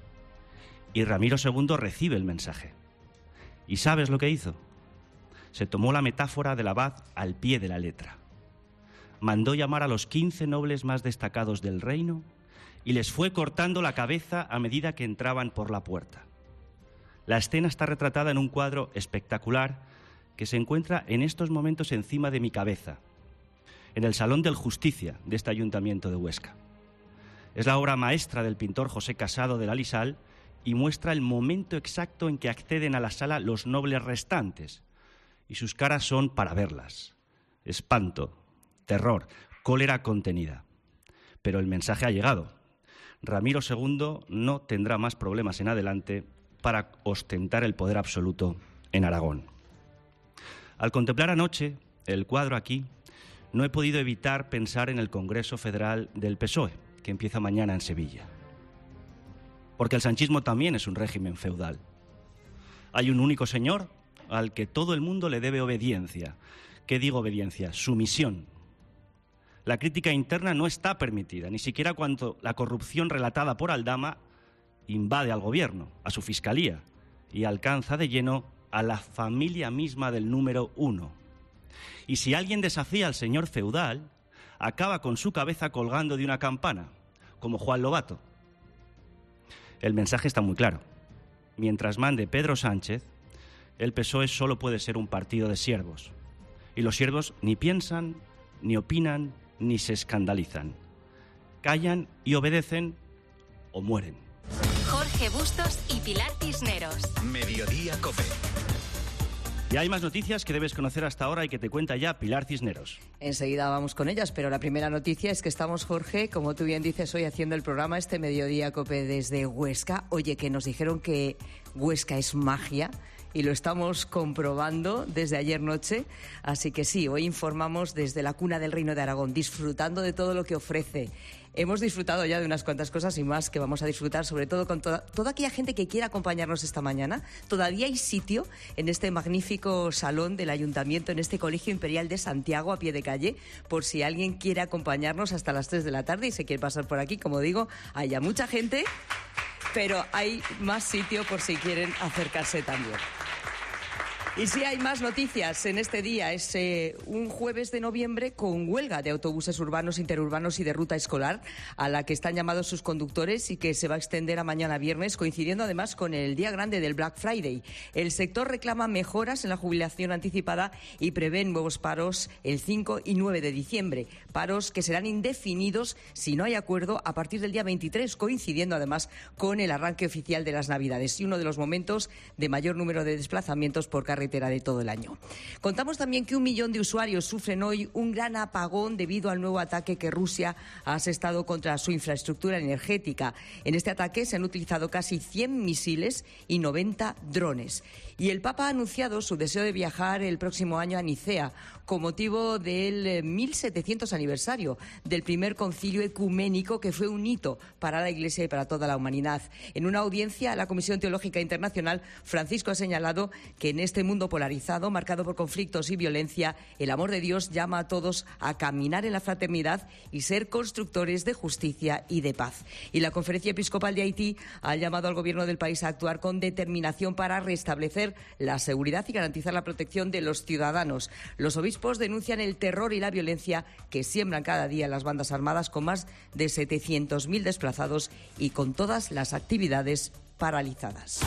Y Ramiro segundo recibe el mensaje. ¿Y sabes lo que hizo? Se tomó la metáfora del abad al pie de la letra. Mandó llamar a los quince nobles más destacados del reino y les fue cortando la cabeza a medida que entraban por la puerta. La escena está retratada en un cuadro espectacular que se encuentra en estos momentos encima de mi cabeza, en el Salón del Justicia de este Ayuntamiento de Huesca. Es la obra maestra del pintor José Casado de la Lisal y muestra el momento exacto en que acceden a la sala los nobles restantes, y sus caras son para verlas: espanto, terror, cólera contenida. Pero el mensaje ha llegado. Ramiro segundo no tendrá más problemas en adelante para ostentar el poder absoluto en Aragón. Al contemplar anoche el cuadro aquí, no he podido evitar pensar en el Congreso Federal del P S O E, que empieza mañana en Sevilla. Porque el sanchismo también es un régimen feudal. Hay un único señor al que todo el mundo le debe obediencia. ¿Qué digo obediencia? Sumisión. La crítica interna no está permitida, ni siquiera cuando la corrupción relatada por Aldama invade al gobierno, a su fiscalía, y alcanza de lleno a la familia misma del número uno. Y si alguien desafía al señor feudal, acaba con su cabeza colgando de una campana, como Juan Lobato. El mensaje está muy claro. Mientras mande Pedro Sánchez, el P S O E solo puede ser un partido de siervos. Y los siervos ni piensan, ni opinan, ni se escandalizan. Callan y obedecen o mueren. Jorge Bustos y Pilar Cisneros. Mediodía COPE. Y hay más noticias que debes conocer hasta ahora y que te cuenta ya Pilar Cisneros. Enseguida vamos con ellas, pero la primera noticia es que estamos, Jorge, como tú bien dices, hoy haciendo el programa este Mediodía COPE desde Huesca. Oye, que nos dijeron que Huesca es magia y lo estamos comprobando desde ayer noche. Así que sí, hoy informamos desde la cuna del Reino de Aragón, disfrutando de todo lo que ofrece. Hemos disfrutado ya de unas cuantas cosas y más que vamos a disfrutar, sobre todo con toda, toda aquella gente que quiera acompañarnos esta mañana. Todavía hay sitio en este magnífico salón del Ayuntamiento, en este Colegio Imperial de Santiago, a pie de calle, por si alguien quiere acompañarnos hasta las tres de la tarde y se quiere pasar por aquí. Como digo, hay ya mucha gente, pero hay más sitio por si quieren acercarse también. Y sí, hay más noticias en este día. Es eh, un jueves de noviembre con huelga de autobuses urbanos, interurbanos y de ruta escolar, a la que están llamados sus conductores y que se va a extender a mañana viernes, coincidiendo además con el día grande del Black Friday. El sector reclama mejoras en la jubilación anticipada y prevé nuevos paros el cinco y nueve de diciembre. Paros que serán indefinidos si no hay acuerdo a partir del día veintitrés, coincidiendo además con el arranque oficial de las Navidades y uno de los momentos de mayor número de desplazamientos por carretera de todo el año. Contamos también que un millón de usuarios sufren hoy un gran apagón debido al nuevo ataque que Rusia ha asestado contra su infraestructura energética. En este ataque se han utilizado casi cien misiles y noventa drones. Y el Papa ha anunciado su deseo de viajar el próximo año a Nicea con motivo del mil setecientos aniversario del primer concilio ecuménico, que fue un hito para la Iglesia y para toda la humanidad. En una audiencia a la Comisión Teológica Internacional, Francisco ha señalado que en este mundo polarizado, marcado por conflictos y violencia, el amor de Dios llama a todos a caminar en la fraternidad y ser constructores de justicia y de paz. Y la Conferencia Episcopal de Haití ha llamado al gobierno del país a actuar con determinación para restablecer la seguridad y garantizar la protección de los ciudadanos. Los obispos denuncian el terror y la violencia que siembran cada día las bandas armadas, con más de setecientos mil desplazados y con todas las actividades paralizadas.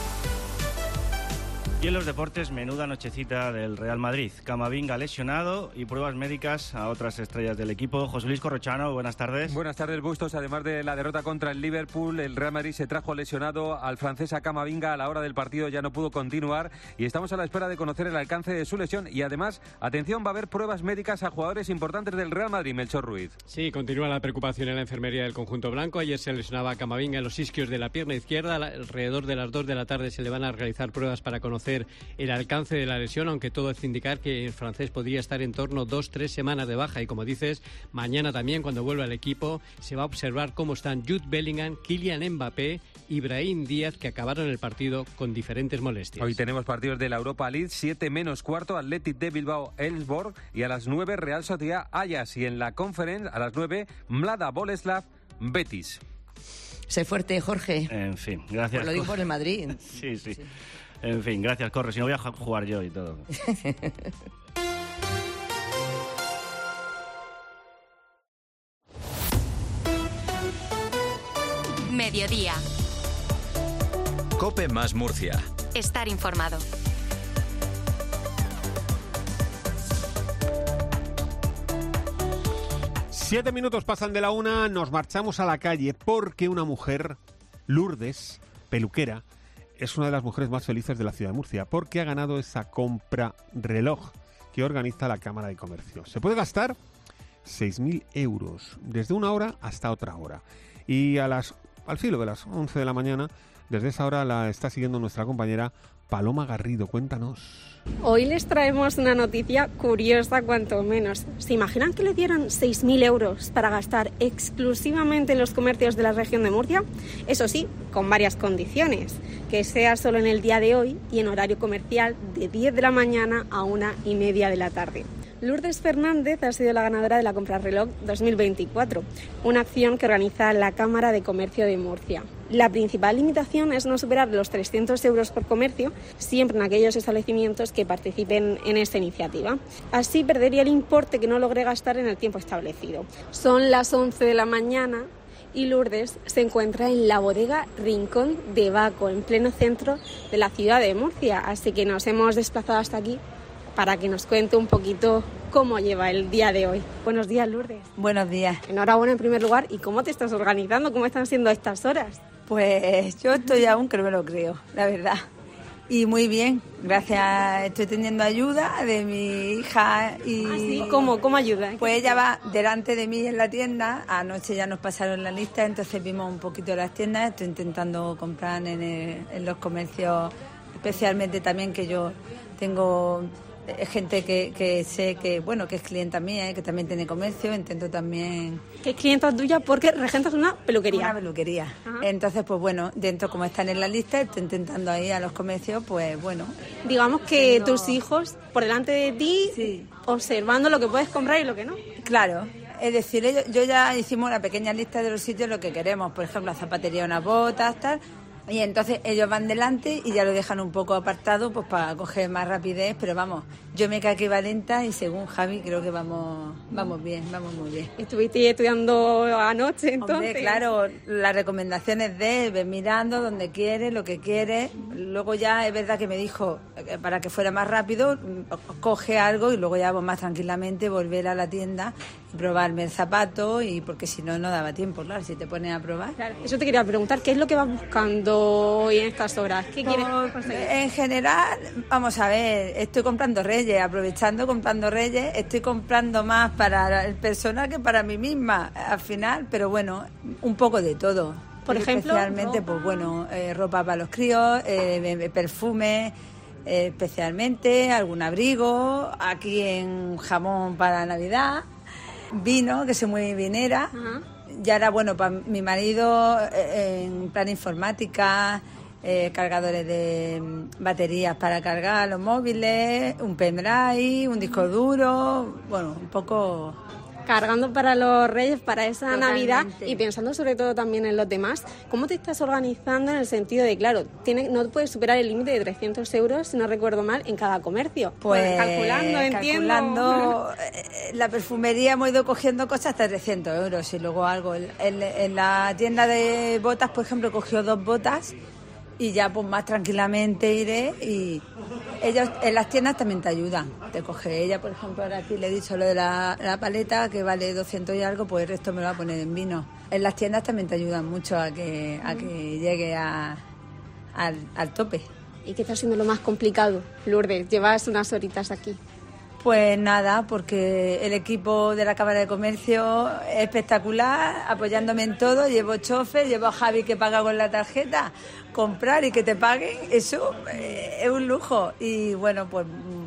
Y en los deportes, menuda nochecita del Real Madrid. Camavinga lesionado y pruebas médicas a otras estrellas del equipo. José Luis Corrochano, buenas tardes. Buenas tardes, Bustos. Además de la derrota contra el Liverpool, el Real Madrid se trajo lesionado al francés a Camavinga. A la hora del partido ya no pudo continuar y estamos a la espera de conocer el alcance de su lesión. Y además, atención, va a haber pruebas médicas a jugadores importantes del Real Madrid. Melchor Ruiz. Sí, continúa la preocupación en la enfermería del conjunto blanco. Ayer se lesionaba a Camavinga en los isquios de la pierna izquierda. Alrededor de las dos de la tarde se le van a realizar pruebas para conocer el alcance de la lesión, aunque todo hace indicar que el francés podría estar en torno a dos, tres semanas de baja. Y como dices, mañana también, cuando vuelva al equipo, se va a observar cómo están Jude Bellingham, Kylian Mbappé y Brahim Díaz, que acabaron el partido con diferentes molestias. Hoy tenemos partidos de la Europa League, siete menos cuarto, Athletic de Bilbao, Elfsborg, y a las nueve Real Sociedad Ajax, y en la Conference a las nueve Mlada Boleslav Betis. Sé fuerte, Jorge. En fin, gracias. Pues lo digo por el Madrid. sí, sí, sí. En fin, gracias, Corre. Si no, voy a jugar yo y todo. Mediodía. COPE más Murcia. Estar informado. Siete minutos pasan de la una, nos marchamos a la calle porque una mujer, Lourdes, peluquera, es una de las mujeres más felices de la ciudad de Murcia porque ha ganado esa compra reloj que organiza la Cámara de Comercio. Se puede gastar seis mil euros desde una hora hasta otra hora. Y a las, al filo de las once de la mañana, desde esa hora la está siguiendo nuestra compañera Paloma Garrido. Cuéntanos. Hoy les traemos una noticia curiosa cuanto menos. ¿Se imaginan que le dieron seis mil euros para gastar exclusivamente en los comercios de la región de Murcia? Eso sí, con varias condiciones. Que sea solo en el día de hoy y en horario comercial de diez de la mañana a una y media de la tarde. Lourdes Fernández ha sido la ganadora de la Comprarreloj dos mil veinticuatro, una acción que organiza la Cámara de Comercio de Murcia. La principal limitación es no superar los trescientos euros por comercio, siempre en aquellos establecimientos que participen en esta iniciativa. Así perdería el importe que no logré gastar en el tiempo establecido. Son las once de la mañana y Lourdes se encuentra en la bodega Rincón de Baco, en pleno centro de la ciudad de Murcia. Así que nos hemos desplazado hasta aquí para que nos cuente un poquito cómo lleva el día de hoy. Buenos días, Lourdes. Buenos días. Enhorabuena en primer lugar. ¿Y cómo te estás organizando? ¿Cómo están siendo estas horas? Pues yo estoy aún que no me lo creo, la verdad. Y muy bien, gracias. Estoy teniendo ayuda de mi hija. Y ¿Ah, sí? ¿Cómo, cómo ayuda? Pues ella va delante de mí en la tienda. Anoche ya nos pasaron la lista, entonces vimos un poquito las tiendas. Estoy intentando comprar en, el, en los comercios, especialmente también que yo tengo gente que, que sé que bueno que es clienta mía y que también tiene comercio. Intento también que es clienta tuya porque regentas una peluquería una peluquería. Ajá. Entonces pues bueno, dentro como están en la lista, estoy intentando ahí a los comercios, pues bueno, digamos que no... tus hijos por delante de ti, sí, observando lo que puedes comprar y lo que no. Claro, es decir, ellos, yo ya hicimos una pequeña lista de los sitios lo que queremos, por ejemplo la zapatería, unas botas, tal. Y entonces ellos van delante y ya lo dejan un poco apartado pues para coger más rapidez, pero vamos, yo me cae que va lenta y según Javi creo que vamos vamos bien, vamos muy bien. ¿Estuviste estudiando anoche entonces? Hombre, claro, las recomendaciones de ven mirando donde quieres, lo que quieres. Luego ya es verdad que me dijo que para que fuera más rápido, coge algo y luego ya vamos más tranquilamente volver a la tienda y probarme el zapato, y porque si no, no daba tiempo, claro, si te pones a probar. Claro, eso te quería preguntar, ¿qué es lo que vas buscando hoy en estas horas? ¿Qué quieres conseguir? En general, vamos a ver, estoy comprando Reyes, aprovechando comprando Reyes, estoy comprando más para el personal que para mí misma al final, pero bueno, un poco de todo. Por ejemplo, especialmente, ropa. Pues bueno, eh, ropa para los críos, eh, perfume, eh, especialmente algún abrigo, aquí en jamón para Navidad, vino, que soy muy vinera. Uh-huh. Y ahora, bueno, para mi marido, eh, en plan informática, eh, cargadores de baterías para cargar los móviles, un pendrive, un disco duro, bueno, un poco... Cargando para los Reyes, para esa Totalmente. Navidad y pensando sobre todo también en los demás, ¿cómo te estás organizando en el sentido de, claro, tiene, no puedes superar el límite de trescientos euros, si no recuerdo mal, en cada comercio? Pues calculando, entiendo. Calculando, eh, la perfumería hemos ido cogiendo cosas hasta trescientos euros y luego algo. En, en, en la tienda de botas, por ejemplo, cogió dos botas y ya pues más tranquilamente iré y ellos en las tiendas también te ayudan, te coge ella, por ejemplo, ahora aquí le he dicho lo de la, la paleta que vale doscientos y algo, pues el resto me lo va a poner en vino. En las tiendas también te ayudan mucho a que a que llegue a, al, al tope. ¿Y qué está siendo lo más complicado, Lourdes? Llevas unas horitas aquí. Pues nada, porque el equipo de la Cámara de Comercio es espectacular, apoyándome en todo. Llevo chofer, llevo a Javi que paga con la tarjeta. Comprar y que te paguen, eso eh, es un lujo. Y bueno, pues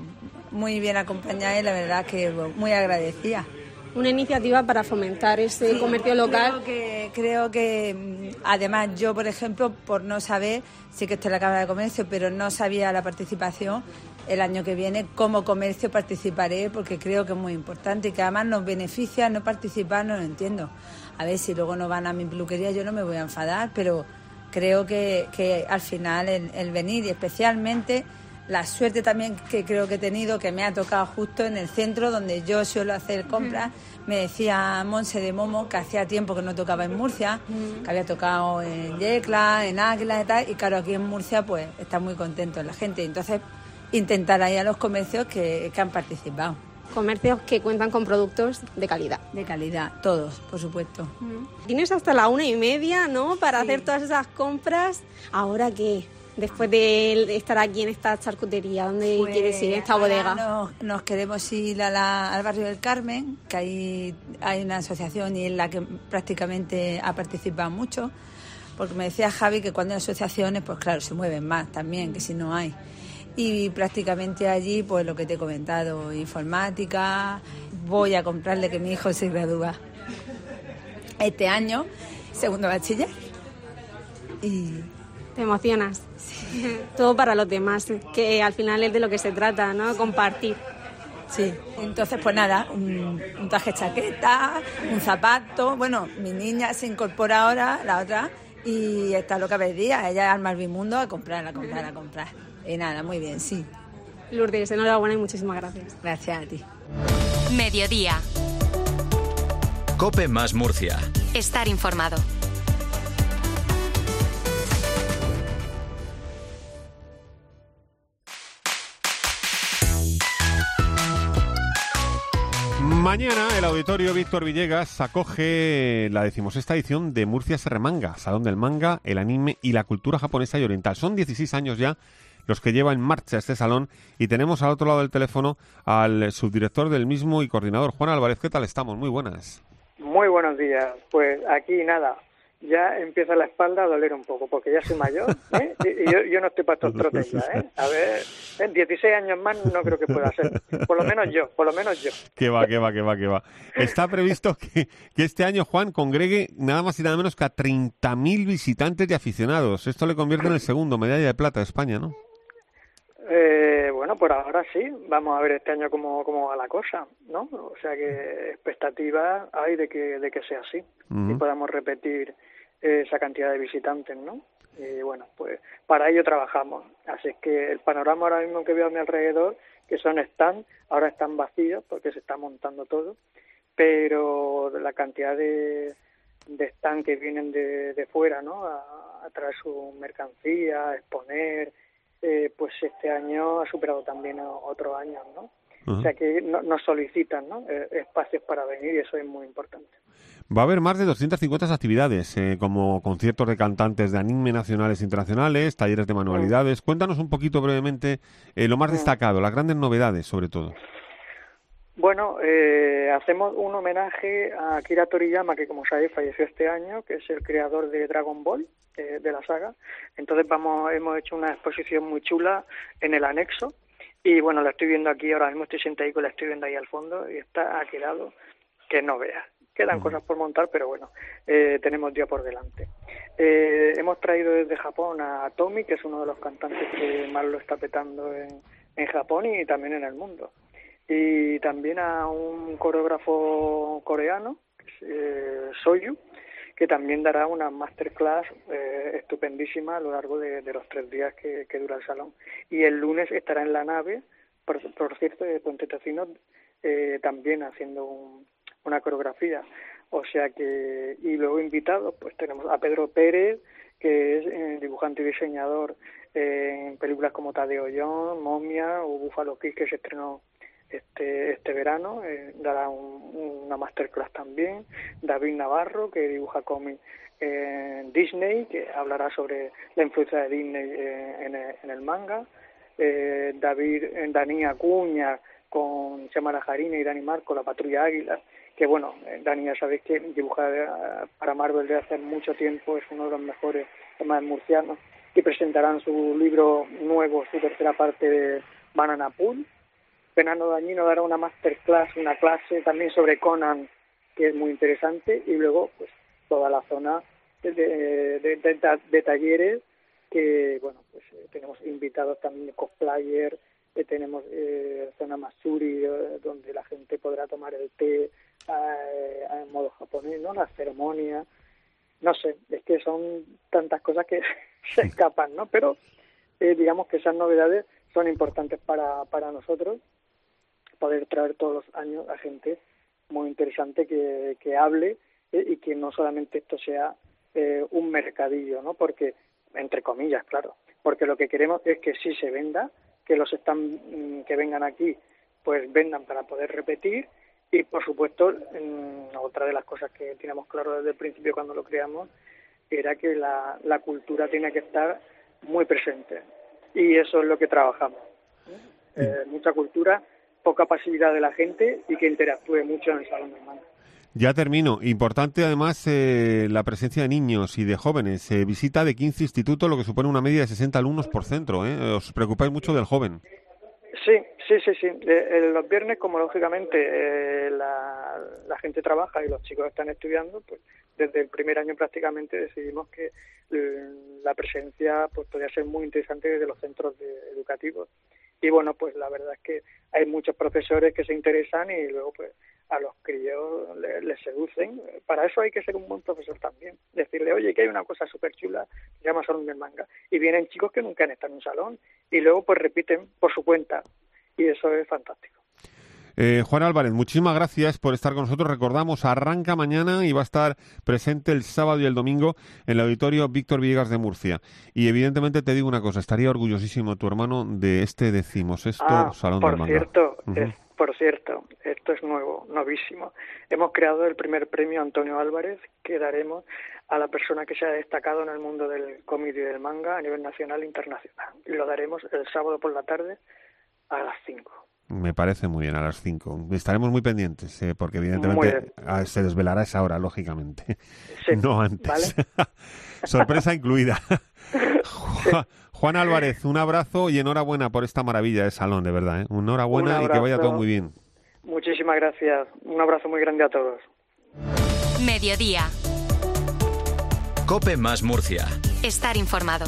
muy bien acompañada y la verdad que muy agradecida. Una iniciativa para fomentar ese sí, comercio local. Creo que, creo que, además, yo, por ejemplo, por no saber, sí que estoy en la Cámara de Comercio, pero no sabía la participación. El año que viene, como comercio, participaré porque creo que es muy importante y que además nos beneficia no participar, no lo entiendo. A ver, si luego no van a mi peluquería, yo no me voy a enfadar, pero creo que, que al final el, el venir y especialmente la suerte también que creo que he tenido, que me ha tocado justo en el centro donde yo suelo hacer compras. Uh-huh. Me decía Monse de Momo que hacía tiempo que no tocaba en Murcia, uh-huh. que había tocado en Yecla, en Águila y tal, y claro, aquí en Murcia pues está muy contento la gente. Entonces, intentar ahí a los comercios que, que han participado. Comercios que cuentan con productos de calidad. De calidad, todos, por supuesto. Uh-huh. Tienes hasta la una y media, ¿no?, para sí. hacer todas esas compras. ¿Ahora qué? Después de estar aquí en esta charcutería, ¿dónde pues, quieres ir, en esta bodega? Nos, nos queremos ir a la, al barrio del Carmen, que ahí hay una asociación y en la que prácticamente ha participado mucho, porque me decía Javi que cuando hay asociaciones, pues claro, se mueven más también, que si no hay. Y prácticamente allí, pues lo que te he comentado, informática, voy a comprarle que mi hijo se gradúa este año, segundo bachiller. Y... ¿Te emocionas? Sí. Todo para los demás, que al final es de lo que se trata, ¿no? Compartir. Sí, entonces pues nada, un, un traje chaqueta, un zapato. Bueno, mi niña se incorpora ahora, la otra, y está loca perdida. Ella es al Malvimundo a comprar, a comprar, a comprar. Y nada, muy bien, sí. Lourdes, enhorabuena y muchísimas gracias. Gracias a ti. Mediodía. COPE más Murcia. Estar informado. Mañana el Auditorio Víctor Villegas acoge la decimosexta edición de Murcia se remanga, Salón del Manga, el anime y la cultura japonesa y oriental. Son dieciséis años ya los que lleva en marcha este salón y tenemos al otro lado del teléfono al subdirector del mismo y coordinador, Juan Álvarez. ¿Qué tal estamos? Muy buenas. Muy buenos días. Pues aquí nada, ya empieza la espalda a doler un poco, porque ya soy mayor, ¿eh? Y yo, yo no estoy para estos trotes ya, ¿eh? A ver, en dieciséis años más no creo que pueda ser. Por lo menos yo, por lo menos yo. Que va, que va, que va, que va. Está previsto que, que este año, Juan, congregue nada más y nada menos que a treinta mil visitantes y aficionados. Esto le convierte en el segundo medalla de plata de España, ¿no? Eh, bueno, por ahora sí. Vamos a ver este año cómo, cómo va la cosa, ¿no? O sea que expectativas hay de que, de que sea así. Uh-huh. Y podamos repetir esa cantidad de visitantes, ¿no? Y bueno, pues para ello trabajamos. Así es que el panorama ahora mismo que veo a mi alrededor, que son stands, ahora están vacíos porque se está montando todo, pero la cantidad de, de stands que vienen de, de fuera, ¿no? A, a traer su mercancía, a exponer, eh, pues este año ha superado también a otros años, ¿no? Uh-huh. O sea que no, nos solicitan, ¿no? Eh, espacios para venir y eso es muy importante. Va a haber más de doscientas cincuenta actividades, eh, como conciertos de cantantes de anime nacionales e internacionales, talleres de manualidades. Mm. Cuéntanos un poquito brevemente eh, lo más mm. destacado, las grandes novedades sobre todo. Bueno, eh, hacemos un homenaje a Akira Toriyama, que como sabéis falleció este año, que es el creador de Dragon Ball, eh, de la saga. Entonces vamos, hemos hecho una exposición muy chula en el anexo. Y bueno, la estoy viendo aquí, ahora mismo estoy sentado y la estoy viendo ahí al fondo y está, ha quedado que no veas. Quedan cosas por montar, pero bueno, eh, tenemos día por delante. Eh, hemos traído desde Japón a Tommy, que es uno de los cantantes que más lo está petando en, en Japón y también en el mundo. Y también a un coreógrafo coreano, eh, Soyu, que también dará una masterclass eh, estupendísima a lo largo de, de los tres días que, que dura el salón. Y el lunes estará en la nave, por, por cierto, de Puente Tocino, eh, también haciendo un, una coreografía. O sea que, y luego invitados, pues tenemos a Pedro Pérez, que es eh, dibujante y diseñador eh, en películas como Tadeo Young, Momia o Buffalo Kiss, que se estrenó este este verano, eh, dará un, una masterclass también. David Navarro, que dibuja cómics en Disney, que hablará sobre la influencia de Disney eh, en, el, en el manga. Eh, David, eh, Dani Acuña, con Xiomara Jarina y Dani Marco, La Patrulla Águila, que bueno, eh, Dani ya sabéis que dibuja eh, para Marvel desde hace mucho tiempo, es uno de los mejores temas murcianos, y presentarán su libro nuevo, su tercera parte de Banana Pool. Fernando Dañino dará una masterclass, una clase también sobre Conan, que es muy interesante, y luego pues toda la zona de, de, de, de, de talleres, que bueno, pues eh, tenemos invitados también de cosplayer, eh, tenemos eh, zona Matsuri, eh, donde la gente podrá tomar el té eh, en modo japonés, ¿no? Las ceremonias, no sé, es que son tantas cosas que se escapan, ¿no? Pero eh, digamos que esas novedades son importantes para, para nosotros, poder traer todos los años a gente muy interesante que, que hable eh, y que no solamente esto sea eh, un mercadillo, ¿no? Porque, entre comillas, claro, porque lo que queremos es que sí se venda, que los están que vengan aquí pues vendan para poder repetir, y por supuesto mmm, otra de las cosas que teníamos claro desde el principio cuando lo creamos era que la, la cultura tiene que estar muy presente, y eso es lo que trabajamos, ¿eh? Eh, mucha cultura, poca pasividad de la gente y que interactúe mucho en el salón de manga. Ya termino. Importante además eh, la presencia de niños y de jóvenes. Eh, visita de quince institutos, lo que supone una media de sesenta alumnos por centro. ¿eh? Os preocupáis mucho del joven. Sí, sí, sí, sí. Eh, los viernes, como lógicamente eh, la, la gente trabaja y los chicos están estudiando, pues desde el primer año prácticamente decidimos que eh, la presencia pues podría ser muy interesante desde los centros de, educativos. Y bueno, pues la verdad es que hay muchos profesores que se interesan y luego pues a los críos les, les seducen. Para eso hay que ser un buen profesor también. Decirle, oye, que hay una cosa súper chula que se llama Salón del Manga. Y vienen chicos que nunca han estado en un salón y luego pues repiten por su cuenta. Y eso es fantástico. Eh, Juan Álvarez, muchísimas gracias por estar con nosotros. Recordamos, arranca mañana y va a estar presente el sábado y el domingo en el auditorio Víctor Villegas de Murcia. Y evidentemente te digo una cosa, estaría orgullosísimo tu hermano de este decimosexto ah, Salón por del Manga. Cierto, uh-huh. es, por cierto, esto es nuevo, novísimo. Hemos creado el primer premio Antonio Álvarez, que daremos a la persona que se ha destacado en el mundo del cómic y del manga a nivel nacional e internacional. Y lo daremos el sábado por la tarde a las cinco. Me parece muy bien, a las cinco. Estaremos muy pendientes, eh, porque evidentemente se desvelará esa hora, lógicamente. Sí, no antes. ¿vale? Sorpresa incluida. Juan, Juan Álvarez, un abrazo y enhorabuena por esta maravilla de salón, de verdad. ¿eh? Enhorabuena y que vaya todo muy bien. Muchísimas gracias. Un abrazo muy grande a todos. Mediodía. COPE más Murcia. Estar informado.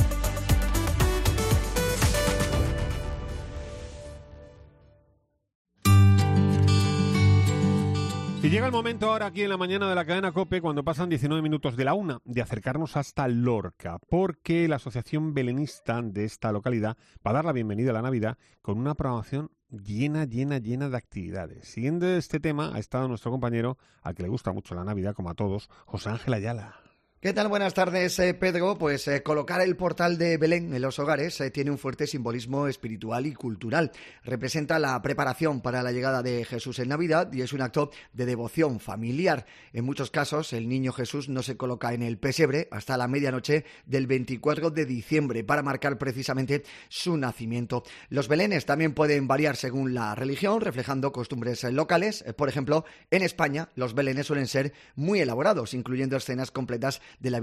Y llega el momento ahora aquí en la mañana de la cadena COPE, cuando pasan diecinueve minutos de la una, de acercarnos hasta Lorca, porque la asociación belenista de esta localidad va a dar la bienvenida a la Navidad con una programación llena, llena, llena de actividades. Siguiendo este tema ha estado nuestro compañero, al que le gusta mucho la Navidad, como a todos, José Ángel Ayala. ¿Qué tal? Buenas tardes, eh, Pedro. Pues eh, colocar el portal de Belén en los hogares eh, tiene un fuerte simbolismo espiritual y cultural. Representa la preparación para la llegada de Jesús en Navidad y es un acto de devoción familiar. En muchos casos, el niño Jesús no se coloca en el pesebre hasta la medianoche del veinticuatro de diciembre para marcar precisamente su nacimiento. Los belenes también pueden variar según la religión, reflejando costumbres locales. Por ejemplo, en España, los belenes suelen ser muy elaborados, incluyendo escenas completas de la vida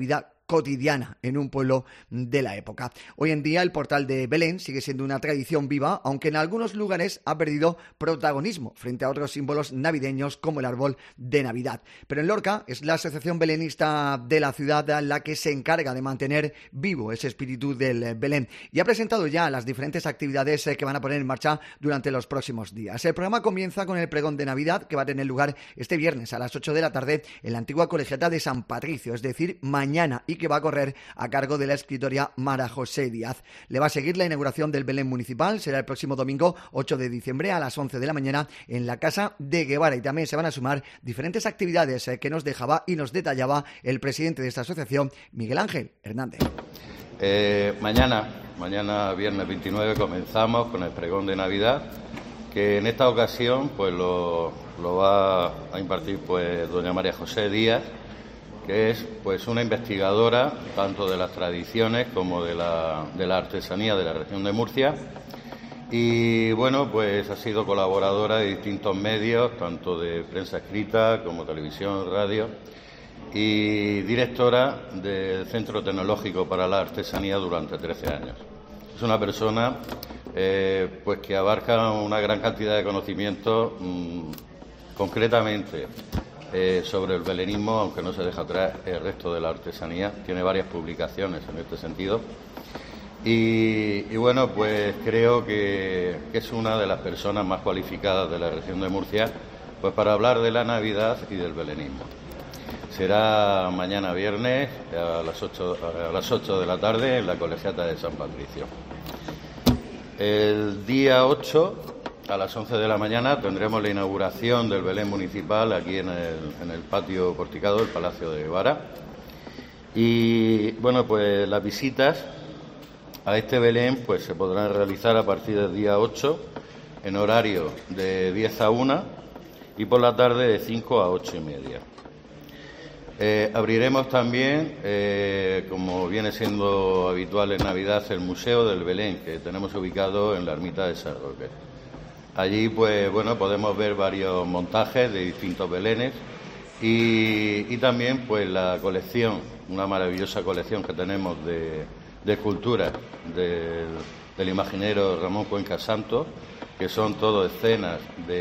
cotidiana en un pueblo de la época. Hoy en día el portal de Belén sigue siendo una tradición viva, aunque en algunos lugares ha perdido protagonismo frente a otros símbolos navideños como el árbol de Navidad. Pero en Lorca es la asociación belenista de la ciudad la que se encarga de mantener vivo ese espíritu del Belén y ha presentado ya las diferentes actividades que van a poner en marcha durante los próximos días. El programa comienza con el pregón de Navidad que va a tener lugar este viernes a las ocho de la tarde en la antigua colegiata de San Patricio, es decir, mañana, y que va a correr a cargo de la escritora Mara José Díaz. Le va a seguir la inauguración del Belén municipal, será el próximo domingo ocho de diciembre a las once de la mañana en la Casa de Guevara, y también se van a sumar diferentes actividades que nos dejaba y nos detallaba el presidente de esta asociación, Miguel Ángel Hernández. Eh, mañana, mañana viernes veintinueve comenzamos con el pregón de Navidad, que en esta ocasión pues lo, lo va a impartir pues doña María José Díaz, que es pues una investigadora tanto de las tradiciones como de la, de la artesanía de la región de Murcia, y bueno, pues ha sido colaboradora de distintos medios, tanto de prensa escrita como televisión, radio, y directora del Centro Tecnológico para la Artesanía durante trece años. Es una persona eh, pues que abarca una gran cantidad de conocimientos, mmm, concretamente eh, sobre el belenismo, aunque no se deja atrás el resto de la artesanía. Tiene varias publicaciones en este sentido. Y, y bueno, pues creo que, que es una de las personas más cualificadas de la región de Murcia pues para hablar de la Navidad y del belenismo. Será mañana viernes a las ocho, a las ocho de la tarde en la colegiata de San Patricio. El día ocho, a las once de la mañana, tendremos la inauguración del Belén municipal aquí en el, en el patio porticado del Palacio de Guevara. Y bueno, pues las visitas a este Belén pues se podrán realizar a partir del día ocho en horario de diez a una y por la tarde de cinco a ocho y media. Eh, abriremos también, eh, como viene siendo habitual en Navidad, el Museo del Belén, que tenemos ubicado en la ermita de San Roque. Allí, pues bueno, podemos ver varios montajes de distintos belenes y, y también, pues la colección, una maravillosa colección que tenemos de, de esculturas del, del imaginero Ramón Cuenca Santos, que son todo escenas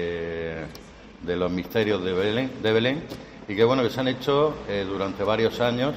de, de los misterios de Belén, de Belén. Y que bueno, que se han hecho eh, durante varios años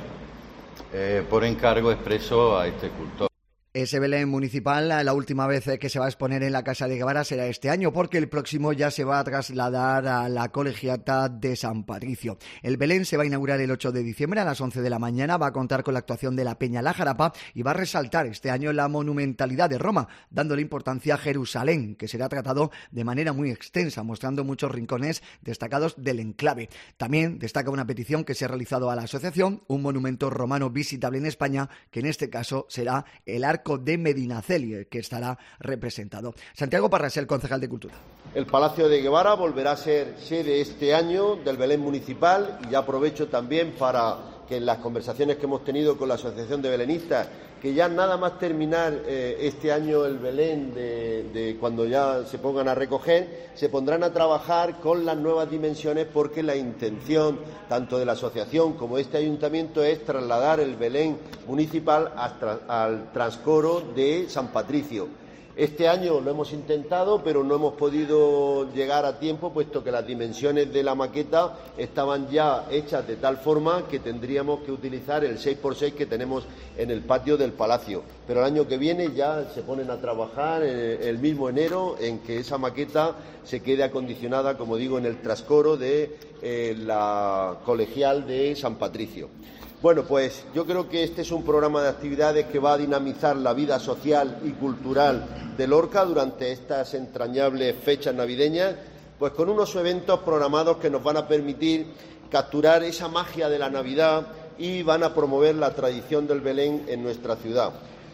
eh, por encargo expreso a este escultor. Ese Belén municipal, la última vez que se va a exponer en la Casa de Guevara será este año, porque el próximo ya se va a trasladar a la colegiata de San Patricio. El Belén se va a inaugurar el ocho de diciembre a las once de la mañana, va a contar con la actuación de la Peña La Jarapa y va a resaltar este año la monumentalidad de Roma, dándole importancia a Jerusalén, que será tratado de manera muy extensa, mostrando muchos rincones destacados del enclave. También destaca una petición que se ha realizado a la asociación, un monumento romano visitable en España, que en este caso será el Arco de Medinaceli, que estará representado. Santiago Parras, el concejal de Cultura. El Palacio de Guevara volverá a ser sede este año del Belén municipal, y ya aprovecho también para que en las conversaciones que hemos tenido con la Asociación de Belenistas, que ya nada más terminar eh, este año el Belén, de, de cuando ya se pongan a recoger, se pondrán a trabajar con las nuevas dimensiones, porque la intención tanto de la asociación como de este ayuntamiento es trasladar el Belén municipal hasta, al transcoro de San Patricio. Este año lo hemos intentado, pero no hemos podido llegar a tiempo, puesto que las dimensiones de la maqueta estaban ya hechas de tal forma que tendríamos que utilizar el seis por seis que tenemos en el patio del Palacio. Pero el año que viene ya se ponen a trabajar el mismo enero en que esa maqueta se quede acondicionada, como digo, en el trascoro de eh, la colegial de San Patricio. Bueno, pues yo creo que este es un programa de actividades que va a dinamizar la vida social y cultural de Lorca durante estas entrañables fechas navideñas, pues con unos eventos programados que nos van a permitir capturar esa magia de la Navidad y van a promover la tradición del Belén en nuestra ciudad.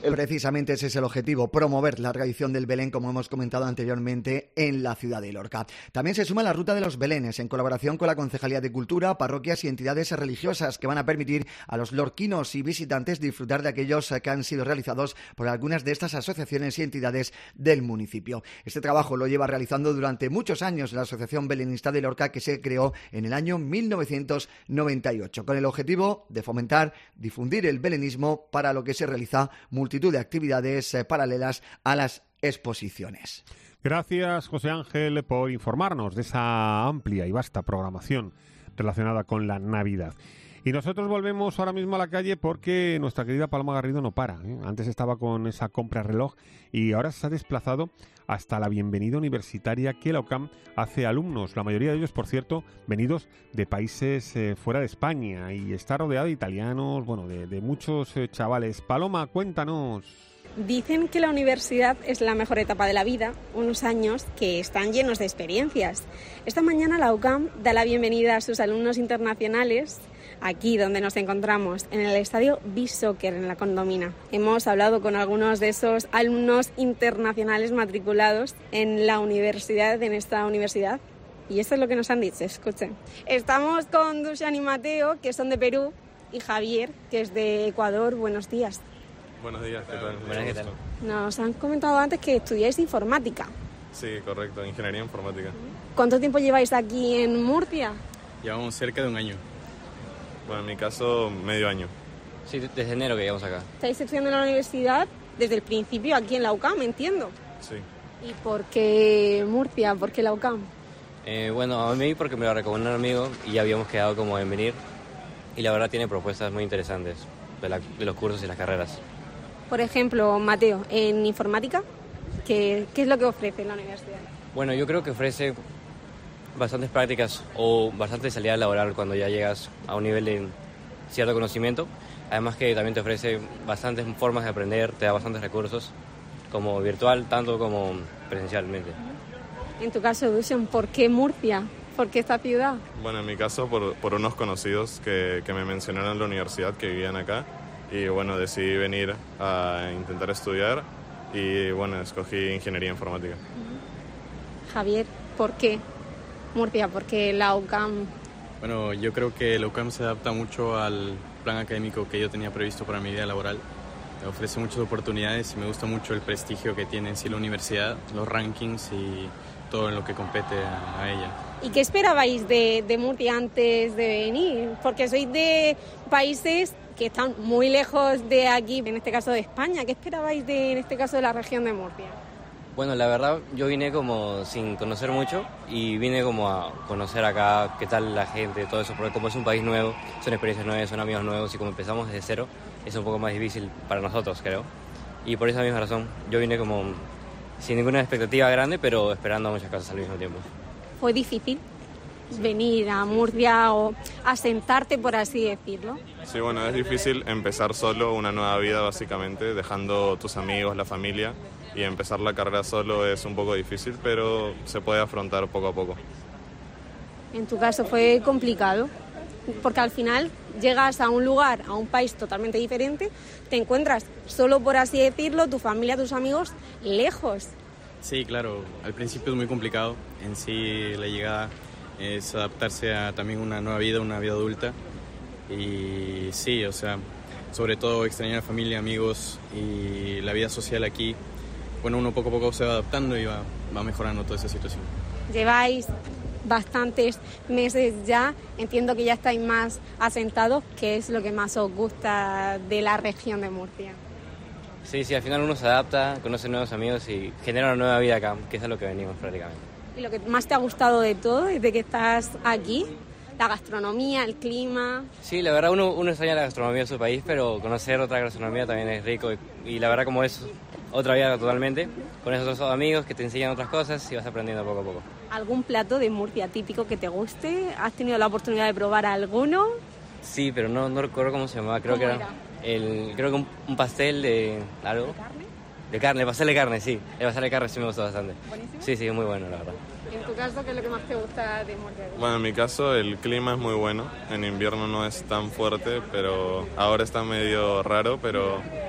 Precisamente ese es el objetivo, promover la tradición del Belén, como hemos comentado anteriormente, en la ciudad de Lorca. También se suma la Ruta de los Belenes, en colaboración con la Concejalía de Cultura, parroquias y entidades religiosas, que van a permitir a los lorquinos y visitantes disfrutar de aquellos que han sido realizados por algunas de estas asociaciones y entidades del municipio. Este trabajo lo lleva realizando durante muchos años la Asociación Belenista de Lorca, que se creó en el año mil novecientos noventa y ocho, con el objetivo de fomentar, difundir el belenismo, para lo que se realiza multitud de actividades eh, paralelas a las exposiciones. Gracias, José Ángel, por informarnos de esa amplia y vasta programación relacionada con la Navidad. Y nosotros volvemos ahora mismo a la calle porque nuestra querida Paloma Garrido no para, ¿eh? Antes estaba con esa compra reloj y ahora se ha desplazado hasta la bienvenida universitaria que la U C A M hace a alumnos, la mayoría de ellos, por cierto, venidos de países eh, fuera de España, y está rodeada de italianos, bueno, de, de muchos eh, chavales. Paloma, cuéntanos. Dicen que la universidad es la mejor etapa de la vida, unos años que están llenos de experiencias. Esta mañana la U C A M da la bienvenida a sus alumnos internacionales aquí donde nos encontramos, en el estadio Beach Soccer, en la Condomina. Hemos hablado con algunos de esos alumnos internacionales matriculados en la universidad, en esta universidad, y esto es lo que nos han dicho, escuchen. Estamos con Dusan y Mateo, que son de Perú, y Javier, que es de Ecuador. Buenos días. Buenos días, ¿qué tal? Buenas, ¿qué tal? Nos han comentado antes que estudiáis informática. Sí, correcto, ingeniería informática. ¿Cuánto tiempo lleváis aquí en Murcia? Llevamos cerca de un año. Bueno, en mi caso, medio año. Sí, desde enero que llegamos acá. ¿Estáis estudiando en la universidad desde el principio aquí en la U C A M, entiendo? Sí. ¿Y por qué Murcia? ¿Por qué la U C A M? Eh, bueno, a mí porque me lo recomendó un amigo y ya habíamos quedado como en venir. Y la verdad tiene propuestas muy interesantes de, la, de los cursos y las carreras. Por ejemplo, Mateo, en informática, ¿qué, qué es lo que ofrece la universidad? Bueno, yo creo que ofrece bastantes prácticas o bastante salida laboral cuando ya llegas a un nivel de cierto conocimiento. Además que también te ofrece bastantes formas de aprender, te da bastantes recursos, como virtual, tanto como presencialmente. En tu caso, Dusan, ¿por qué Murcia? ¿Por qué esta ciudad? Bueno, en mi caso, por, por unos conocidos que, que me mencionaron en la universidad que vivían acá. Y bueno, decidí venir a intentar estudiar y bueno, escogí ingeniería informática. Javier, ¿por qué Murcia? ¿Por qué la U C A M? Bueno, yo creo que la U C A M se adapta mucho al plan académico que yo tenía previsto para mi vida laboral. Me ofrece muchas oportunidades y me gusta mucho el prestigio que tiene en sí la universidad, los rankings y todo en lo que compete a, a ella. ¿Y qué esperabais de, de Murcia antes de venir? Porque sois de países que están muy lejos de aquí, en este caso de España. ¿Qué esperabais de, en este caso, de la región de Murcia? Bueno, la verdad, yo vine como sin conocer mucho y vine como a conocer acá qué tal la gente, todo eso, porque como es un país nuevo, son experiencias nuevas, son amigos nuevos y como empezamos desde cero, es un poco más difícil para nosotros, creo. Y por esa misma razón, yo vine como sin ninguna expectativa grande, pero esperando muchas cosas al mismo tiempo. ¿Fue difícil venir a Murcia o asentarte, por así decirlo? Sí, bueno, es difícil empezar solo una nueva vida, básicamente, dejando tus amigos, la familia, y empezar la carrera solo es un poco difícil, pero se puede afrontar poco a poco. En tu caso fue complicado, porque al final llegas a un lugar, a un país totalmente diferente, te encuentras solo, por así decirlo, tu familia, tus amigos, lejos. Sí, claro, al principio es muy complicado, en sí la llegada es adaptarse a también una nueva vida, una vida adulta, y sí, o sea, sobre todo extrañar a familia, amigos y la vida social aquí. Bueno, uno poco a poco se va adaptando y va, va mejorando toda esa situación. Lleváis bastantes meses ya, entiendo que ya estáis más asentados. ¿Qué es lo que más os gusta de la región de Murcia? Sí, sí, al final uno se adapta, conoce nuevos amigos y genera una nueva vida acá, que es a lo que venimos prácticamente. ¿Y lo que más te ha gustado de todo desde que estás aquí? La gastronomía, el clima. Sí, la verdad uno, uno extraña la gastronomía de su país, pero conocer otra gastronomía también es rico y, y la verdad como es otra vida totalmente, con esos otros amigos que te enseñan otras cosas y vas aprendiendo poco a poco. ¿Algún plato de Murcia típico que te guste? ¿Has tenido la oportunidad de probar alguno? Sí, pero no, no recuerdo cómo se llamaba, creo que era, era? El, creo que un, un pastel de algo. ¿De carne? De carne, pastel de carne, sí. El pastel de carne sí me gustó bastante. ¿Buenísimo? Sí, sí, muy bueno, la verdad. ¿En tu caso qué es lo que más te gusta de Murcia? Bueno, en mi caso el clima es muy bueno. En invierno no es tan fuerte, pero ahora está medio raro, pero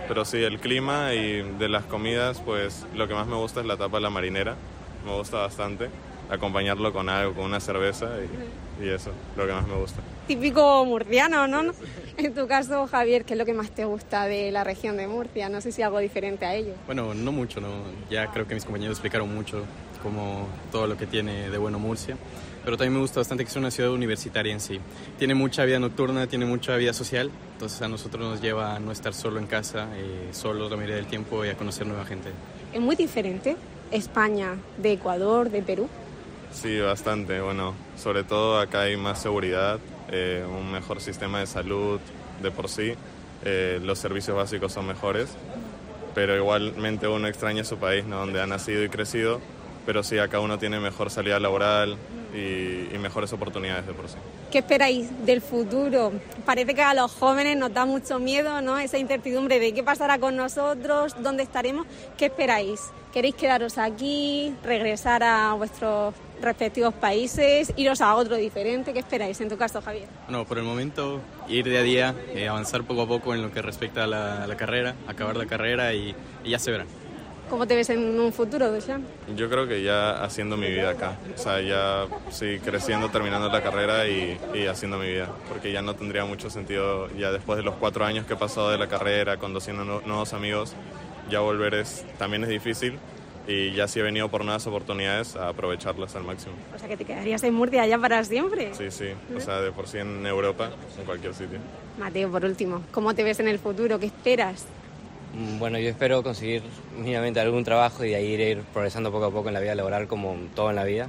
pero sí, el clima y de las comidas, pues lo que más me gusta es la tapa de la marinera, me gusta bastante, acompañarlo con algo, con una cerveza y, y eso, lo que más me gusta. Típico murciano, ¿no? En tu caso, Javier, ¿qué es lo que más te gusta de la región de Murcia? No sé si algo diferente a ello. Bueno, no mucho, no. Ya creo que mis compañeros explicaron mucho como todo lo que tiene de bueno Murcia, pero también me gusta bastante que es una ciudad universitaria en sí. Tiene mucha vida nocturna, tiene mucha vida social, entonces a nosotros nos lleva a no estar solo en casa, eh, solos la mayoría del tiempo y a conocer nueva gente. ¿Es muy diferente España de Ecuador, de Perú? Sí, bastante. Bueno, sobre todo acá hay más seguridad, eh, un mejor sistema de salud de por sí, eh, los servicios básicos son mejores, pero igualmente uno extraña su país, ¿no? Donde ha nacido y crecido, pero sí, acá uno tiene mejor salida laboral y, y mejores oportunidades de por sí. ¿Qué esperáis del futuro? Parece que a los jóvenes nos da mucho miedo, ¿no? Esa incertidumbre de qué pasará con nosotros, dónde estaremos. ¿Qué esperáis? ¿Queréis quedaros aquí, regresar a vuestros respectivos países, iros a otro diferente? ¿Qué esperáis en tu caso, Javier? Bueno, por el momento ir día a día, eh, avanzar poco a poco en lo que respecta a la, a la carrera, acabar la carrera y, y ya se verá. ¿Cómo te ves en un futuro, Dusan? Yo creo que ya haciendo mi vida acá, o sea, ya sí, creciendo, terminando la carrera y, y haciendo mi vida, porque ya no tendría mucho sentido, ya después de los cuatro años que he pasado de la carrera, conociendo no, nuevos amigos, ya volver es, también es difícil y ya sí he venido por nuevas oportunidades a aprovecharlas al máximo. O sea, que te quedarías en Murcia ya para siempre. Sí, sí, o sea, de por sí en Europa, en cualquier sitio. Mateo, por último, ¿cómo te ves en el futuro? ¿Qué esperas? Bueno, yo espero conseguir mínimamente algún trabajo y de ahí ir, ir progresando poco a poco en la vida laboral como todo en la vida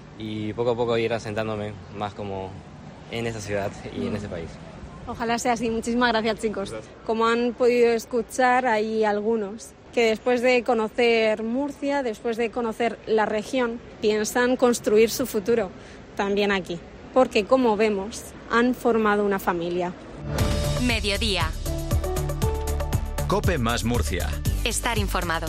y poco a poco ir asentándome más como en esa ciudad y en ese país. Ojalá sea así. Muchísimas gracias, chicos. Gracias. Como han podido escuchar, hay algunos que después de conocer Murcia, después de conocer la región, piensan construir su futuro también aquí, porque como vemos, han formado una familia. Mediodía. COPE más Murcia. Estar informado.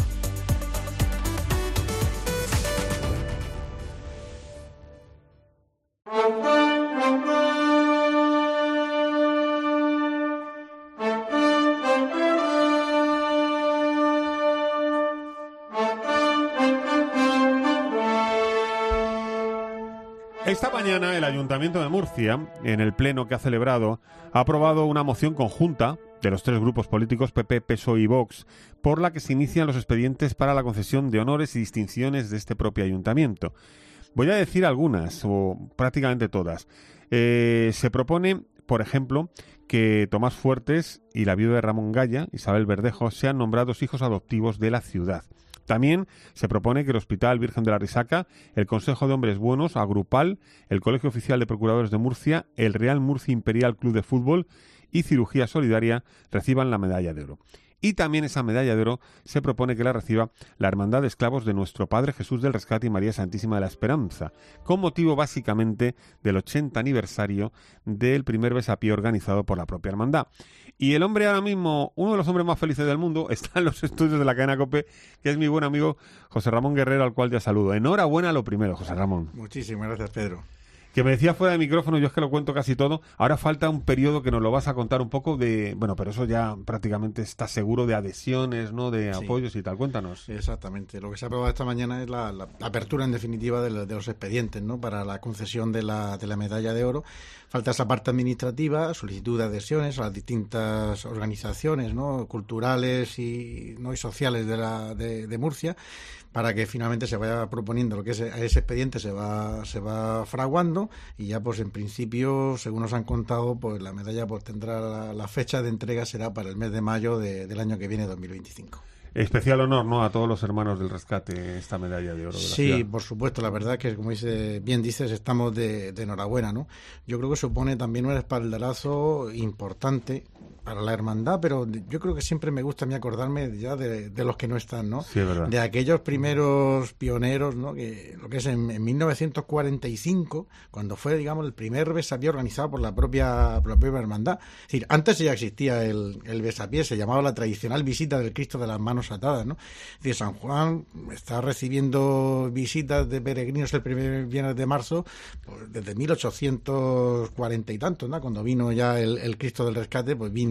Esta mañana el Ayuntamiento de Murcia, en el pleno que ha celebrado, ha aprobado una moción conjunta de los tres grupos políticos P P, P S O E y Vox, por la que se inician los expedientes para la concesión de honores y distinciones de este propio ayuntamiento. Voy a decir algunas, o prácticamente todas. Eh, se propone, por ejemplo, que Tomás Fuertes y la viuda de Ramón Gaya, Isabel Verdejo, sean nombrados hijos adoptivos de la ciudad. También se propone que el Hospital Virgen de la Risaca, el Consejo de Hombres Buenos, Agrupal, el Colegio Oficial de Procuradores de Murcia, el Real Murcia Imperial Club de Fútbol y Cirugía Solidaria reciban la medalla de oro. Y también esa medalla de oro se propone que la reciba la Hermandad de Esclavos de Nuestro Padre Jesús del Rescate y María Santísima de la Esperanza, con motivo básicamente del ochenta aniversario del primer besapié organizado por la propia hermandad. Y el hombre ahora mismo, uno de los hombres más felices del mundo, está en los estudios de la cadena COPE, que es mi buen amigo José Ramón Guerrero, al cual ya saludo. Enhorabuena lo primero, José Ramón. Muchísimas gracias, Pedro. Que me decía fuera de micrófono, yo es que lo cuento casi todo, ahora falta un periodo que nos lo vas a contar un poco de, bueno, pero eso ya prácticamente está seguro de adhesiones, ¿no?, de sí. apoyos y tal, cuéntanos. Exactamente, lo que se ha aprobado esta mañana es la, la apertura en definitiva de, la, de los expedientes, ¿no?, para la concesión de la, de la medalla de oro. Falta esa parte administrativa, solicitud de adhesiones a las distintas organizaciones, ¿no?, culturales y, ¿no?, y sociales de, la, de, de Murcia, para que finalmente se vaya proponiendo lo que es ese expediente, se va se va fraguando y ya pues en principio, según nos han contado, pues la medalla pues tendrá la, la fecha de entrega será para el mes de mayo de, del año que viene, dos mil veinticinco. Especial honor, ¿no?, a todos los hermanos del rescate, esta medalla de oro de la Sí, ciudad. Por supuesto, la verdad que, como dice, bien dices, estamos de, de enhorabuena, ¿no? Yo creo que supone también un espaldarazo importante para la hermandad, pero yo creo que siempre me gusta a mí acordarme ya de, de los que no están, ¿no? Sí, es verdad. De aquellos primeros pioneros, ¿no?, que lo que es en, en mil novecientos cuarenta y cinco, cuando fue, digamos, el primer besapié organizado por la propia, por la propia hermandad. Es decir, antes ya existía el, el besapié, se llamaba la tradicional visita del Cristo de las Manos Atadas, ¿no? Es decir, San Juan está recibiendo visitas de peregrinos el primer viernes de marzo pues, desde mil ochocientos cuarenta y tantos, ¿no?, cuando vino ya el, el Cristo del Rescate, pues vino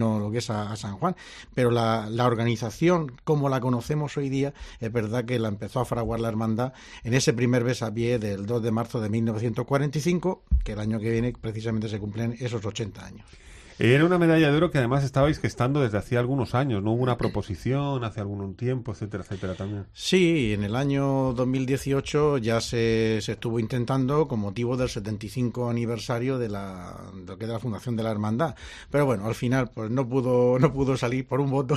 camino lo que es a, a San Juan, pero la, la organización como la conocemos hoy día es verdad que la empezó a fraguar la hermandad en ese primer besapié del dos de marzo de mil novecientos cuarenta y cinco, que el año que viene precisamente se cumplen esos ochenta años. Era una medalla de oro que además estabais gestando desde hacía algunos años, ¿no? Hubo una proposición hace algún tiempo, etcétera, etcétera también. Sí, en el año dos mil dieciocho ya se, se estuvo intentando con motivo del setenta y cinco aniversario de la, de lo que es la fundación de la hermandad. Pero bueno, al final pues no pudo, no pudo salir por un voto,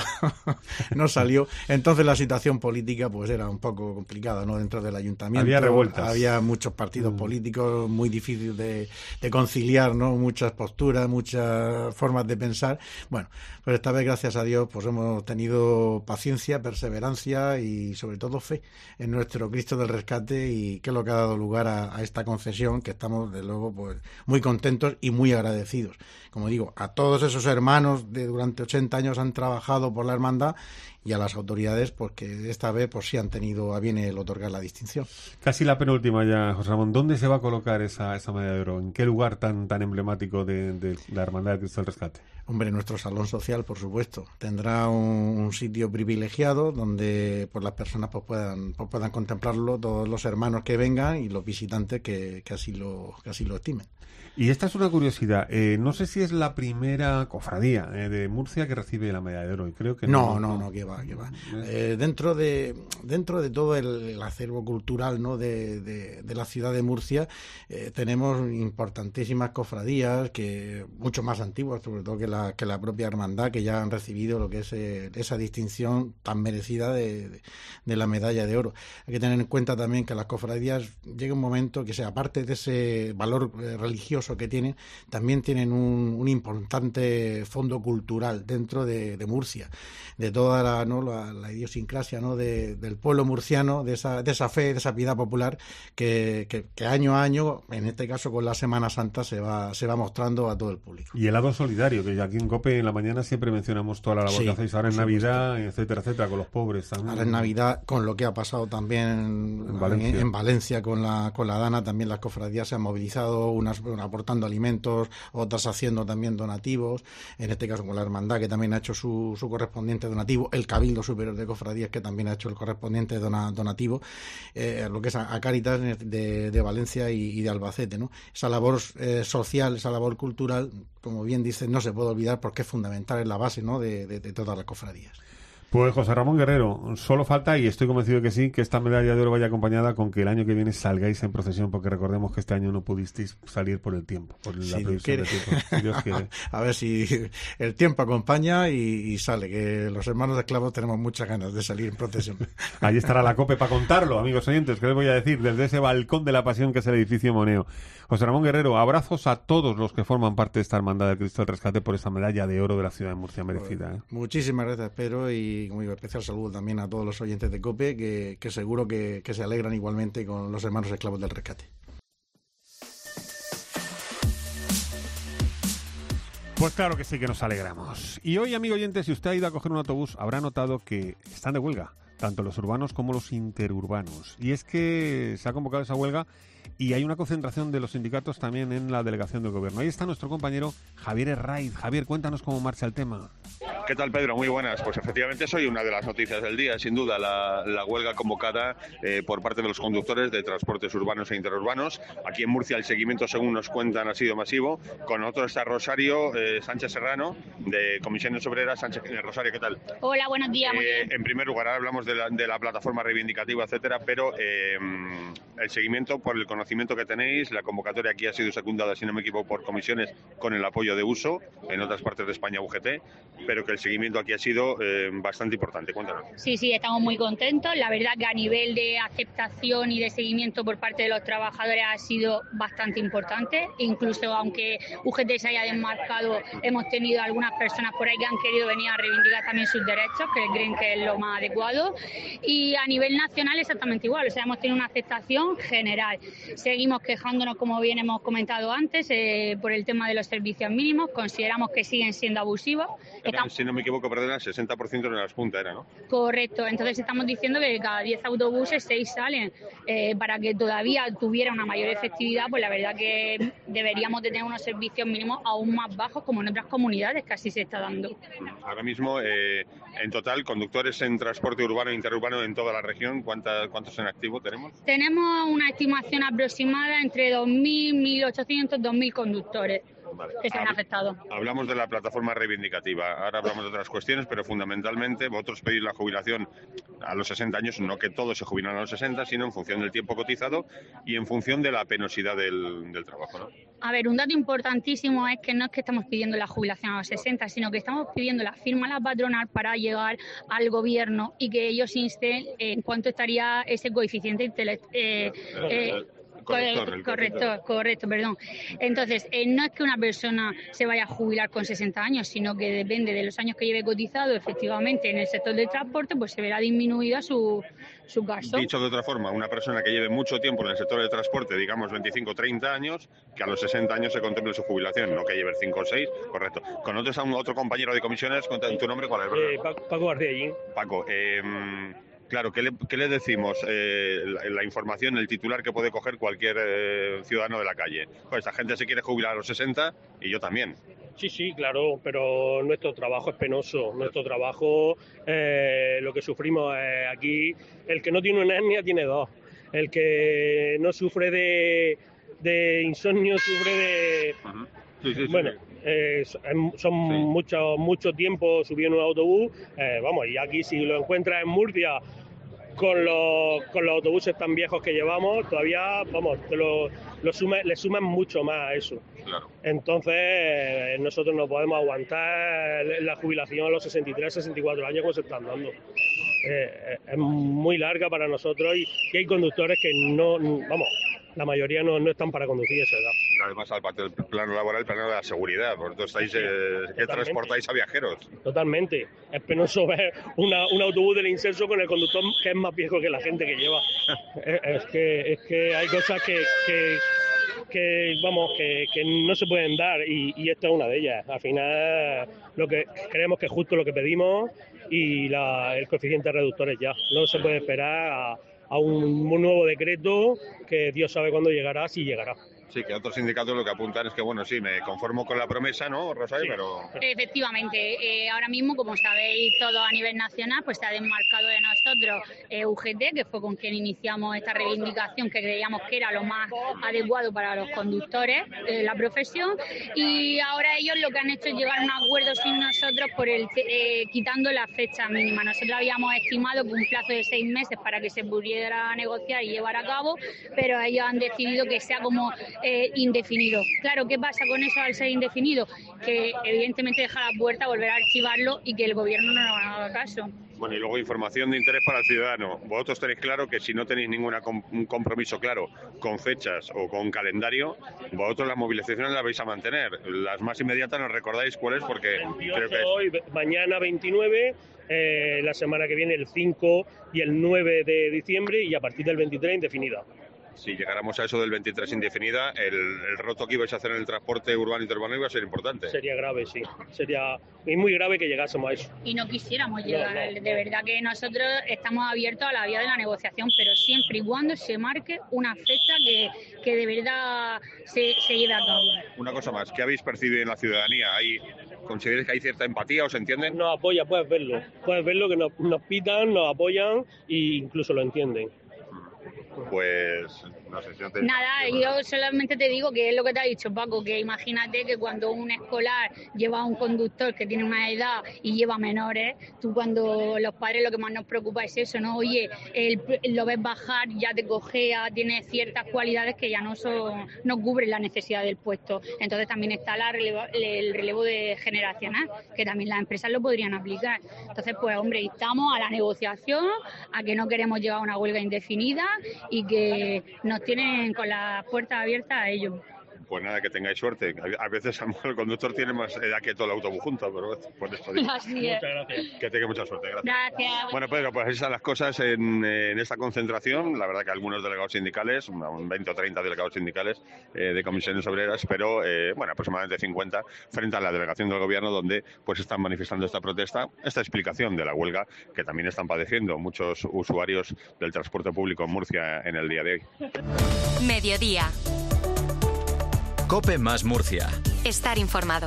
no salió. Entonces la situación política pues era un poco complicada, ¿no? Dentro del ayuntamiento. Había revueltas. Había muchos partidos mm. políticos, muy difícil de, de conciliar, ¿no? Muchas posturas, muchas formas de pensar. Bueno, pues esta vez, gracias a Dios, pues hemos tenido paciencia, perseverancia y sobre todo fe en nuestro Cristo del Rescate, y que es lo que ha dado lugar a, a esta concesión, que estamos de luego pues muy contentos y muy agradecidos. Como digo, a todos esos hermanos de durante ochenta años han trabajado por la hermandad, y a las autoridades, pues que esta vez pues sí han tenido a bien el otorgar la distinción. Casi la penúltima ya, José Ramón. ¿Dónde se va a colocar esa, esa medalla de oro? ¿En qué lugar tan, tan emblemático de, de la Hermandad del Cristo del Rescate? Hombre, nuestro salón social, por supuesto. Tendrá un, un sitio privilegiado donde pues las personas pues puedan, pues puedan contemplarlo, todos los hermanos que vengan y los visitantes que, que, así, lo, que así lo estimen. Y esta es una curiosidad. Eh, no sé si es la primera cofradía eh, de Murcia que recibe la medalla de oro. Y creo que no. No, no, no, que va, que va. Eh, dentro de dentro de todo el, el acervo cultural, ¿no? de, de, de la ciudad de Murcia, eh, tenemos importantísimas cofradías, que mucho más antiguas, sobre todo que la, que la propia hermandad, que ya han recibido lo que es eh, esa distinción tan merecida de, de, de la medalla de oro. Hay que tener en cuenta también que las cofradías llega un momento que, sea, aparte de ese valor eh, religioso que tienen, también tienen un, un importante fondo cultural dentro de, de Murcia, de toda la, ¿no? la, la idiosincrasia, ¿no? de, del pueblo murciano, de esa, de esa fe, de esa piedad popular que, que, que año a año, en este caso con la Semana Santa, se va, se va mostrando a todo el público. Y el lado solidario, que aquí en COPE en la mañana siempre mencionamos toda la labor sí, que hacéis ahora en Navidad, etcétera, etcétera, con los pobres también. Ahora en Navidad, con lo que ha pasado también en Valencia, en, en Valencia con la con la Dana, también las cofradías se han movilizado, unas aportando alimentos, otras haciendo también donativos, en este caso con la Hermandad, que también ha hecho su, su correspondiente donativo, el Cabildo Superior de Cofradías, que también ha hecho el correspondiente dona, donativo, eh, lo que es a, a Cáritas de, de Valencia y, y de Albacete, ¿no? Esa labor eh, social, esa labor cultural, como bien dices, no se puede olvidar porque es fundamental, es la base, ¿no? de, de, de todas las cofradías. Pues José Ramón Guerrero, solo falta, y estoy convencido que sí, que esta medalla de oro vaya acompañada con que el año que viene salgáis en procesión, porque recordemos que este año no pudisteis salir por el tiempo, por la si previsión de tiempo. Si Dios quiere. A ver si el tiempo acompaña y, y sale, que los hermanos de esclavos tenemos muchas ganas de salir en procesión. Allí estará la COPE para contarlo, amigos oyentes, que les voy a decir, desde ese balcón de la pasión que es el edificio Moneo. José Ramón Guerrero, abrazos a todos los que forman parte de esta Hermandad del Cristo del Rescate por esta medalla de oro de la ciudad de Murcia merecida. ¿eh? Muchísimas gracias, Pedro, y como digo, especial saludo también a todos los oyentes de COPE, que, que seguro que, que se alegran igualmente con los hermanos esclavos del rescate. Pues claro que sí que nos alegramos. Y hoy, amigo oyente, si usted ha ido a coger un autobús, habrá notado que están de huelga, tanto los urbanos como los interurbanos. Y es que se ha convocado esa huelga y hay una concentración de los sindicatos también en la delegación del gobierno. Ahí está nuestro compañero Javier Herraiz. Javier, cuéntanos cómo marcha el tema. ¿Qué tal, Pedro? Muy buenas. Pues efectivamente soy una de las noticias del día, sin duda, la, la huelga convocada eh, por parte de los conductores de transportes urbanos e interurbanos. Aquí en Murcia el seguimiento, según nos cuentan, ha sido masivo. Con nosotros está Rosario eh, Sánchez Serrano, de Comisiones Obreras. Sánchez, eh, Rosario, ¿qué tal? Hola, buenos días. Muy eh, bien. En primer lugar, ahora hablamos de la, de la plataforma reivindicativa, etcétera, pero eh, el seguimiento, por el conocimiento que tenéis, la convocatoria aquí ha sido secundada, si no me equivoco, por comisiones con el apoyo de Uso, en otras partes de España U G T, pero que el seguimiento aquí ha sido eh, bastante importante. Cuéntanos. Sí, sí, estamos muy contentos. La verdad que a nivel de aceptación y de seguimiento por parte de los trabajadores ha sido bastante importante. Incluso aunque U G T se haya desmarcado, hemos tenido algunas personas por ahí que han querido venir a reivindicar también sus derechos, que creen que es lo más adecuado. Y a nivel nacional exactamente igual. O sea, hemos tenido una aceptación mínimo general. Seguimos quejándonos, como bien hemos comentado antes, eh, por el tema de los servicios mínimos. Consideramos que siguen siendo abusivos. Estamos... Si no me equivoco, perdona, el sesenta por ciento en las puntas era, ¿no? Correcto. Entonces estamos diciendo que de cada diez autobuses, seis salen. Eh, para que todavía tuviera una mayor efectividad, pues la verdad que deberíamos de tener unos servicios mínimos aún más bajos, como en otras comunidades que así se está dando. Ahora mismo, eh, en total, conductores en transporte urbano e interurbano en toda la región, ¿cuánta, ¿cuántos en activo tenemos? Tenemos una estimación aproximada entre dos mil, mil ochocientos, dos mil conductores. Vale. Que se han afectado. Hablamos de la plataforma reivindicativa, ahora hablamos de otras cuestiones, pero fundamentalmente vosotros pedís la jubilación a los sesenta años, no que todos se jubilan a los sesenta, sino en función del tiempo cotizado y en función de la penosidad del, del trabajo, ¿no? A ver, un dato importantísimo es que no es que estamos pidiendo la jubilación a los sesenta, sino que estamos pidiendo la firma a la patronal para llegar al gobierno y que ellos insten en cuánto estaría ese coeficiente intelectual. Eh, eh, Correcto, correcto, correcto, perdón. Entonces, eh, no es que una persona se vaya a jubilar con sesenta años, sino que depende de los años que lleve cotizado efectivamente en el sector del transporte, pues se verá disminuida su, su gasto. Dicho de otra forma, una persona que lleve mucho tiempo en el sector del transporte, digamos veinticinco o treinta años, que a los sesenta años se contemple su jubilación, no que lleve cinco o seis, correcto. ¿Conoces a un otro compañero de comisiones? ¿Tu nombre cuál es? Eh, Paco García. Paco, eh... Claro, ¿qué le, qué le decimos? Eh, la, la información, el titular que puede coger cualquier eh, ciudadano de la calle. Pues esta gente se quiere jubilar a los sesenta y yo también. Sí, sí, claro, pero nuestro trabajo es penoso. Nuestro trabajo, eh, lo que sufrimos eh, aquí, el que no tiene una hernia tiene dos. El que no sufre de, de insomnio sufre de... Uh-huh. Sí, sí, sí, bueno, sí. Eh, son sí. mucho, mucho tiempo subiendo un autobús, eh, vamos, y aquí si lo encuentras en Murcia con los, con los autobuses tan viejos que llevamos, todavía, vamos, te lo, lo sume, le suman mucho más a eso. Claro. Entonces, eh, nosotros no podemos aguantar la jubilación a los sesenta y tres, sesenta y cuatro años como se están dando. Eh, es muy larga para nosotros y, y hay conductores que no, vamos, la mayoría no, no están para conducir esa edad. Además, aparte del plano laboral, el plano de la seguridad, vosotros estáis, eh, que transportáis a viajeros. Totalmente. Es penoso ver una, un autobús del Inserso con el conductor que es más viejo que la gente que lleva. es, es, que, es que hay cosas que, que, que vamos, que, que no se pueden dar y, y esta es una de ellas. Al final, lo que creemos que es justo lo que pedimos y la, el coeficiente reductor es ya. No se puede esperar a a un, un nuevo decreto que Dios sabe cuándo llegará, si llegará. Sí, que otros sindicatos lo que apuntan es que, bueno, sí, me conformo con la promesa, ¿no, Rosario? Sí. Pero... Efectivamente, eh, ahora mismo, como sabéis, todo a nivel nacional, pues se ha desmarcado de nosotros eh, U G T, que fue con quien iniciamos esta reivindicación que creíamos que era lo más adecuado para los conductores de la profesión, y ahora ellos lo que han hecho es llegar a un acuerdo sin nosotros por el eh, quitando la fecha mínima. Nosotros habíamos estimado que un plazo de seis meses para que se pudiera negociar y llevar a cabo, pero ellos han decidido que sea como Eh, indefinido. Claro, ¿qué pasa con eso al ser indefinido? Que evidentemente deja la puerta a volver a archivarlo y que el gobierno no nos haga caso. Bueno, y luego información de interés para el ciudadano. Vosotros tenéis claro que si no tenéis ningún com- compromiso claro con fechas o con calendario, vosotros las movilizaciones las vais a mantener. Las más inmediatas nos recordáis cuáles, porque creo que es... hoy, mañana veintinueve, eh, la semana que viene el cinco y el nueve de diciembre y a partir del veintitrés indefinida. Si llegáramos a eso del veintitrés indefinida, el, el roto que ibais a hacer en el transporte urbano e interurbano iba a ser importante. Sería grave, sí. Sería es muy grave que llegásemos a eso. Y no quisiéramos llegar. No, no. De verdad que nosotros estamos abiertos a la vía de la negociación, pero siempre y cuando se marque una fecha que, que de verdad se, se lleve a cabo. Una cosa más, ¿qué habéis percibido en la ciudadanía? ¿Hay, ¿Consideráis que hay cierta empatía? ¿Os entienden? Nos apoya, puedes verlo. Puedes verlo que nos, nos pitan, nos apoyan e incluso lo entienden. Pues no sé si no te... Nada, yo solamente te digo que es lo que te ha dicho Paco, que imagínate que cuando un escolar lleva a un conductor que tiene una edad y lleva menores, tú cuando los padres lo que más nos preocupa es eso, ¿no? Oye, el, lo ves bajar, ya te cojea, tiene ciertas cualidades que ya no son, no cubren la necesidad del puesto. Entonces también está la relevo, el relevo de generacional, que también las empresas lo podrían aplicar. Entonces, pues hombre, estamos a la negociación, a que no queremos llevar una huelga indefinida y que nos tienen con las puertas abiertas a ellos. pues nada, que tengáis suerte. A, a veces a lo mejor el conductor tiene más edad que todo el autobús junto, pero por esto digo. Así es. Muchas gracias. Que tenga mucha suerte. Gracias. Gracias. Bueno, Pedro, pues esas son las cosas en, en esta concentración. La verdad que algunos delegados sindicales, un veinte o treinta delegados sindicales eh, de comisiones obreras, pero eh, bueno, aproximadamente cincuenta frente a la delegación del gobierno, donde pues están manifestando esta protesta, esta explicación de la huelga que también están padeciendo muchos usuarios del transporte público en Murcia en el día de hoy. Mediodía. COPE más Murcia. Estar informado.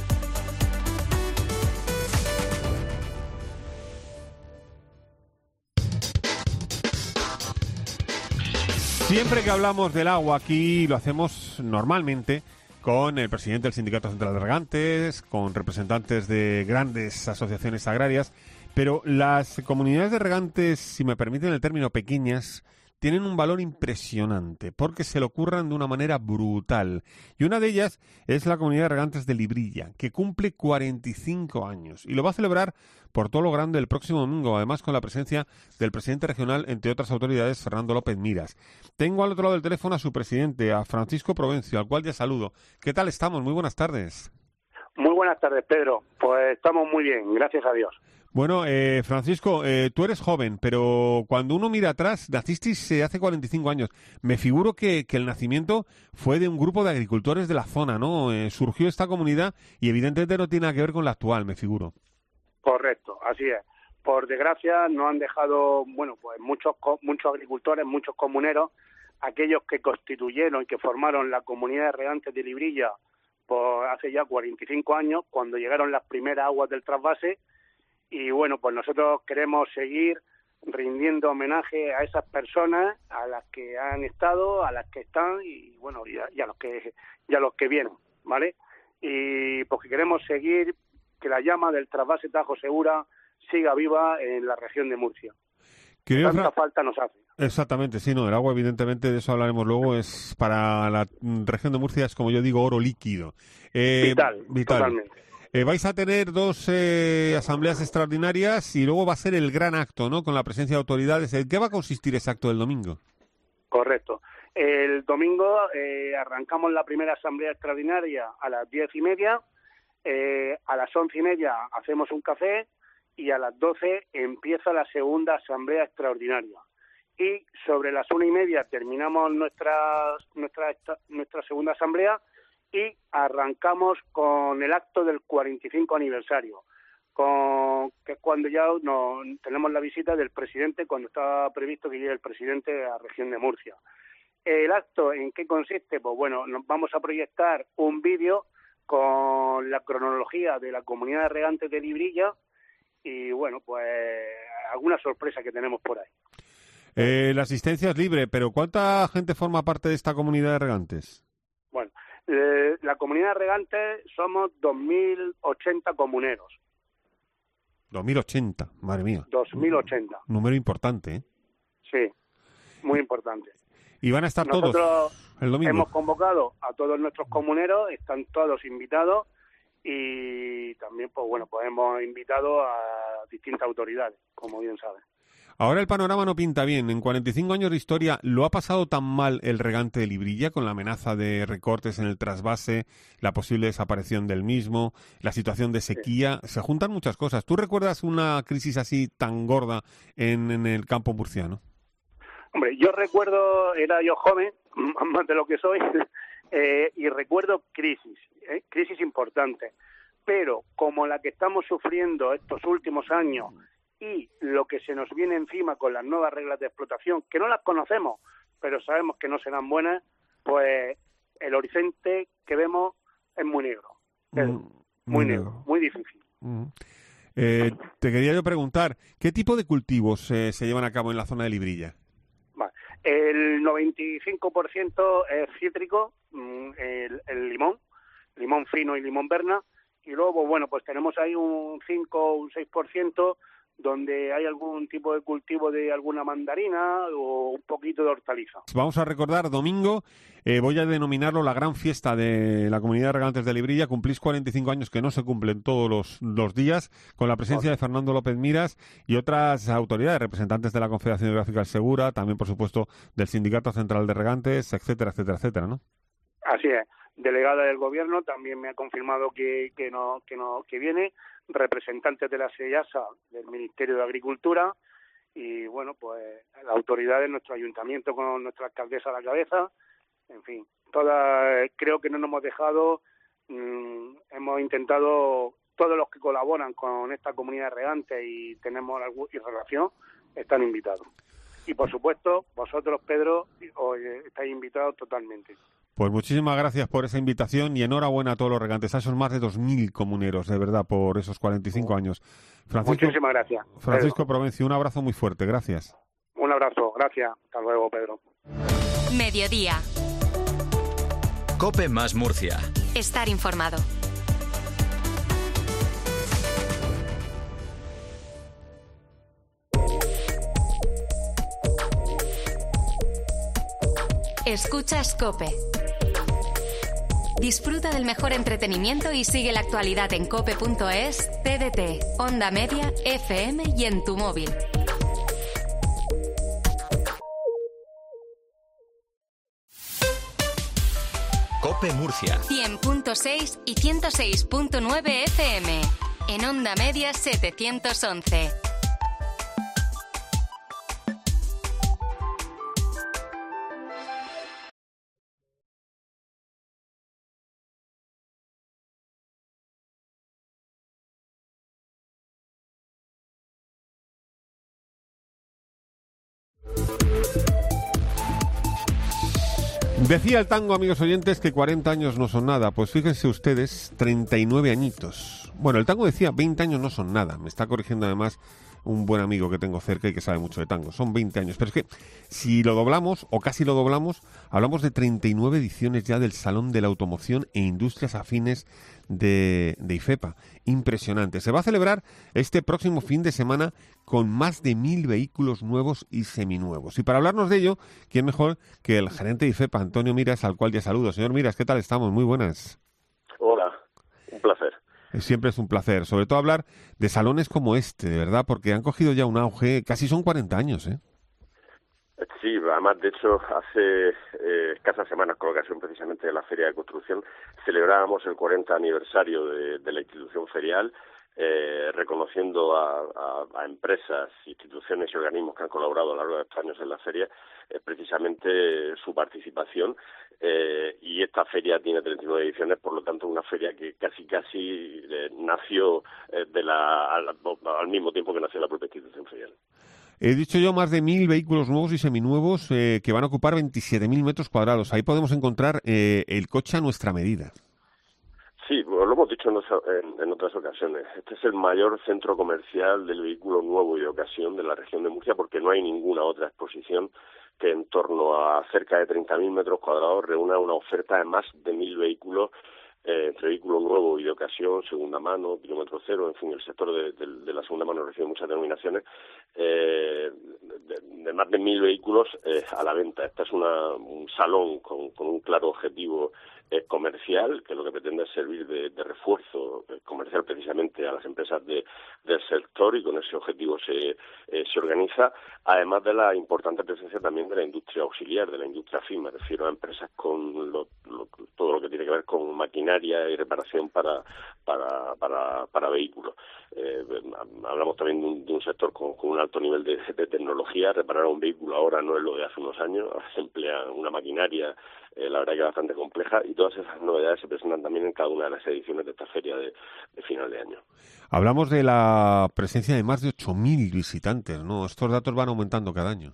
Siempre que hablamos del agua aquí lo hacemos normalmente con el presidente del Sindicato Central de Regantes, con representantes de grandes asociaciones agrarias, pero las comunidades de regantes, si me permiten el término, pequeñas, tienen un valor impresionante porque se lo curran de una manera brutal. Y una de ellas es la comunidad de regantes de Librilla, que cumple cuarenta y cinco años y lo va a celebrar por todo lo grande el próximo domingo, además con la presencia del presidente regional, entre otras autoridades, Fernando López Miras. Tengo al otro lado del teléfono a su presidente, a Francisco Provencio, al cual ya saludo. ¿Qué tal estamos? Muy buenas tardes. Muy buenas tardes, Pedro. Pues estamos muy bien, gracias a Dios. Bueno, eh, Francisco, eh, tú eres joven, pero cuando uno mira atrás, nacisteis eh, hace cuarenta y cinco años. Me figuro que, que el nacimiento fue de un grupo de agricultores de la zona, ¿no? Eh, surgió esta comunidad y evidentemente no tiene nada que ver con la actual, me figuro. Correcto, así es. Por desgracia nos han dejado, bueno, pues muchos muchos agricultores, muchos comuneros, aquellos que constituyeron y que formaron la comunidad de regantes de Librilla pues hace ya cuarenta y cinco años, cuando llegaron las primeras aguas del trasvase. Y bueno, pues nosotros queremos seguir rindiendo homenaje a esas personas, a las que han estado, a las que están y bueno, y a, y a los que y a los que vienen, ¿vale? Y porque queremos seguir que la llama del trasvase Tajo Segura siga viva en la región de Murcia. Querido Tanta Fra... falta nos hace. Exactamente, sí, no, el agua evidentemente, de eso hablaremos luego, es para la región de Murcia, es como yo digo, oro líquido. Eh, vital, vital, totalmente. Eh, vais a tener dos eh, asambleas extraordinarias y luego va a ser el gran acto, ¿no?, con la presencia de autoridades. ¿En qué va a consistir ese acto del domingo? Correcto. El domingo eh, arrancamos la primera asamblea extraordinaria a las diez y media, eh, a las once y media hacemos un café y a las doce empieza la segunda asamblea extraordinaria. Y sobre las una y media terminamos nuestra, nuestra, nuestra segunda asamblea y arrancamos con el acto del cuarenta y cinco aniversario, con, que es cuando ya no, tenemos la visita del presidente, cuando está previsto que llegue el presidente de la región de Murcia. ¿El acto en qué consiste? Pues bueno, nos vamos a proyectar un vídeo con la cronología de la comunidad de regantes de Librilla y bueno, pues alguna sorpresa que tenemos por ahí. Eh, la asistencia es libre, pero ¿cuánta gente forma parte de esta comunidad de regantes? Bueno, eh, la comunidad de regantes somos dos mil ochenta comuneros. dos mil ochenta, madre mía. dos mil ochenta. Número importante, ¿eh? Sí, muy importante. ¿Y van a estar Nosotros todos el domingo? Hemos convocado a todos nuestros comuneros, están todos invitados y también, pues bueno, pues hemos invitado a distintas autoridades, como bien saben. Ahora el panorama no pinta bien. En cuarenta y cinco años de historia, ¿lo ha pasado tan mal el regante de Librilla con la amenaza de recortes en el trasvase, la posible desaparición del mismo, la situación de sequía? Sí. Se juntan muchas cosas. ¿Tú recuerdas una crisis así tan gorda en, en el campo murciano? Hombre, yo recuerdo, era yo joven, más de lo que soy, eh, y recuerdo crisis, eh, crisis importantes. Pero como la que estamos sufriendo estos últimos años y lo que se nos viene encima con las nuevas reglas de explotación, que no las conocemos, pero sabemos que no serán buenas, pues el horizonte que vemos es muy negro. Es mm, muy, muy negro, negro, muy difícil. Mm. Eh, te quería yo preguntar, ¿qué tipo de cultivos eh, se llevan a cabo en la zona de Librilla? Vale. El noventa y cinco por ciento es cítrico, el, el limón, limón fino y limón berna, y luego, bueno, pues tenemos ahí un cinco o un seis por ciento donde hay algún tipo de cultivo de alguna mandarina o un poquito de hortaliza. Vamos a recordar, domingo, eh, voy a denominarlo la gran fiesta de la comunidad de regantes de Librilla. Cumplís cuarenta y cinco años que no se cumplen todos los, los días, con la presencia de Fernando López Miras y otras autoridades, representantes de la Confederación Hidrográfica del Segura, también, por supuesto, del Sindicato Central de Regantes, etcétera, etcétera, etcétera, ¿no? Así es. delegada del Gobierno también me ha confirmado que, que, no, que, no, que viene, representantes de la SEIASA, del Ministerio de Agricultura, y bueno, pues las autoridades, nuestro ayuntamiento con nuestra alcaldesa a la cabeza, en fin, todas, creo que no nos hemos dejado, mmm, hemos intentado, todos los que colaboran con esta comunidad regante y tenemos algún, y relación, están invitados. Y por supuesto, vosotros, Pedro, os estáis invitados totalmente. Pues muchísimas gracias por esa invitación y enhorabuena a todos los regantes, a esos más de dos mil comuneros, de verdad, por esos cuarenta y cinco años. Francisco, muchísimas gracias. Francisco Pedro. Provencio, un abrazo muy fuerte, gracias. Un abrazo, gracias. Hasta luego, Pedro. Mediodía. COPE más Murcia. Estar informado. Escuchas COPE. Disfruta del mejor entretenimiento y sigue la actualidad en cope punto es, T D T, Onda Media, F M y en tu móvil. COPE Murcia. cien punto seis y ciento seis punto nueve F M. En Onda Media setecientos once. Decía el tango, amigos oyentes, que cuarenta años no son nada. Pues fíjense ustedes, treinta y nueve añitos. Bueno, el tango decía veinte años no son nada. Me está corrigiendo además un buen amigo que tengo cerca y que sabe mucho de tango. Son veinte años. Pero es que si lo doblamos, o casi lo doblamos, hablamos de treinta y nueve ediciones ya del Salón de la Automoción e Industrias Afines de, de IFEPA. Impresionante. Se va a celebrar este próximo fin de semana con más de mil vehículos nuevos y seminuevos. Y para hablarnos de ello, ¿quién mejor que el gerente de IFEPA, Antonio Miras, al cual ya saludo? Señor Miras, ¿qué tal estamos? Muy buenas. Hola, un placer. Siempre es un placer, sobre todo hablar de salones como este, de verdad, porque han cogido ya un auge, casi son cuarenta años, ¿eh? Sí, además, de hecho, hace eh, escasas semanas, con ocasión precisamente de la Feria de Construcción, celebrábamos el cuarenta aniversario de, de la institución ferial, eh, reconociendo a, a, a empresas, instituciones y organismos que han colaborado a lo largo de estos años en la feria, eh, precisamente su participación. Eh, y esta feria tiene treinta y nueve ediciones, por lo tanto una feria que casi casi eh, nació eh, de la, al, al mismo tiempo que nació la propia institución ferial. He dicho yo más de mil vehículos nuevos y seminuevos eh, que van a ocupar veintisiete mil metros cuadrados. Ahí podemos encontrar eh, el coche a nuestra medida. Sí, lo hemos dicho en, en, en otras ocasiones. Este es el mayor centro comercial del vehículo nuevo y de ocasión de la región de Murcia, porque no hay ninguna otra exposición que en torno a cerca de treinta mil metros cuadrados reúna una oferta de más de mil vehículos, eh, entre vehículo nuevo y de ocasión, segunda mano, kilómetro cero, en fin, el sector de, de, de la segunda mano recibe muchas denominaciones, eh, de, de más de mil vehículos eh, a la venta. Este es una, un salón con, con un claro objetivo eh, comercial, que lo que pretende es servir de, de refuerzo eh, comercial precisamente a las empresas de, del sector, y con ese objetivo se, eh, se organiza, además de la importante presencia también de la industria auxiliar, de la industria afín. Me refiero a empresas con lo, lo, todo lo que tiene que ver con maquinaria y reparación para para para, para vehículos. Eh, hablamos también de un, de un sector con, con un alto nivel de, de tecnología. Reparar un vehículo ahora no es lo de hace unos años, ahora se emplea una maquinaria, eh, la verdad que bastante compleja, y todas esas novedades se presentan también en cada una de las ediciones de esta feria de, de final de año. Hablamos de la presencia de más de ocho mil visitantes, ¿no? Estos datos van aumentando cada año.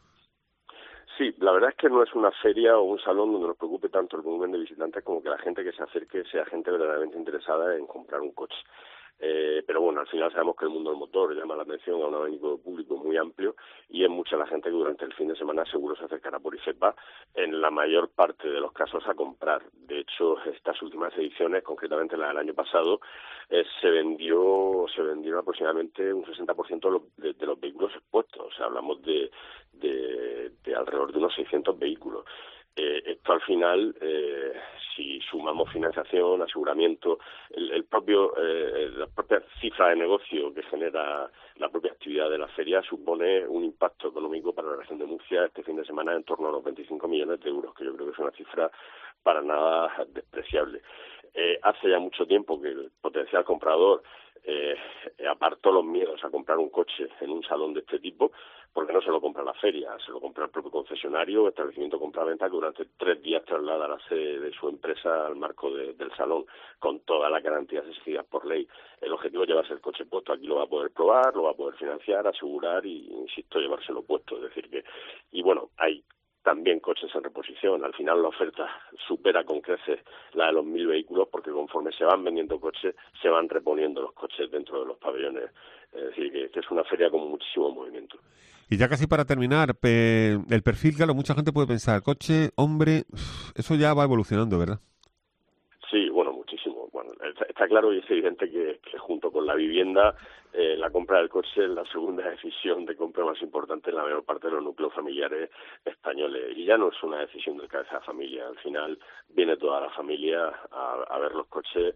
Sí, la verdad es que no es una feria o un salón donde nos preocupe tanto el volumen de visitantes como que la gente que se acerque sea gente verdaderamente interesada en comprar un coche. Eh, pero bueno, al final sabemos que el mundo del motor llama la atención a un abanico público muy amplio, y es mucha la gente que durante el fin de semana seguro se acercará por IFEPA, en la mayor parte de los casos a comprar. De hecho, estas últimas ediciones, concretamente la del año pasado, eh, se vendió se vendieron aproximadamente un sesenta por ciento de los, de, de los vehículos expuestos. O sea, hablamos de, de, de alrededor de unos seiscientos vehículos. Eh, esto al final, eh, si sumamos financiación, aseguramiento, el, el propio, eh, la propia cifra de negocio que genera la propia actividad de la feria supone un impacto económico para la región de Murcia este fin de semana en torno a los veinticinco millones de euros, que yo creo que es una cifra para nada despreciable. Eh, hace ya mucho tiempo que el potencial comprador eh, apartó los miedos a comprar un coche en un salón de este tipo, porque no se lo compra la feria, se lo compra el propio concesionario o establecimiento compra-venta que durante tres días traslada la sede de su empresa al marco de, del salón, con todas las garantías exigidas por ley. El objetivo es llevarse el coche puesto, aquí lo va a poder probar, lo va a poder financiar, asegurar y, insisto, llevárselo puesto. Es decir que, y bueno, hay también coches en reposición. Al final la oferta supera con creces la de los mil vehículos porque conforme se van vendiendo coches, se van reponiendo los coches dentro de los pabellones. Es decir, que, que es una feria con muchísimo movimiento. Y ya casi para terminar, pe- el perfil, claro, mucha gente puede pensar, coche, hombre, eso ya va evolucionando, ¿verdad? Sí, bueno, muchísimo. Bueno, está, está claro y es evidente que, que junto con la vivienda, eh, la compra del coche es la segunda decisión de compra más importante en la mayor parte de los núcleos familiares españoles. Y ya no es una decisión del cabeza de familia. Al final viene toda la familia a, a ver los coches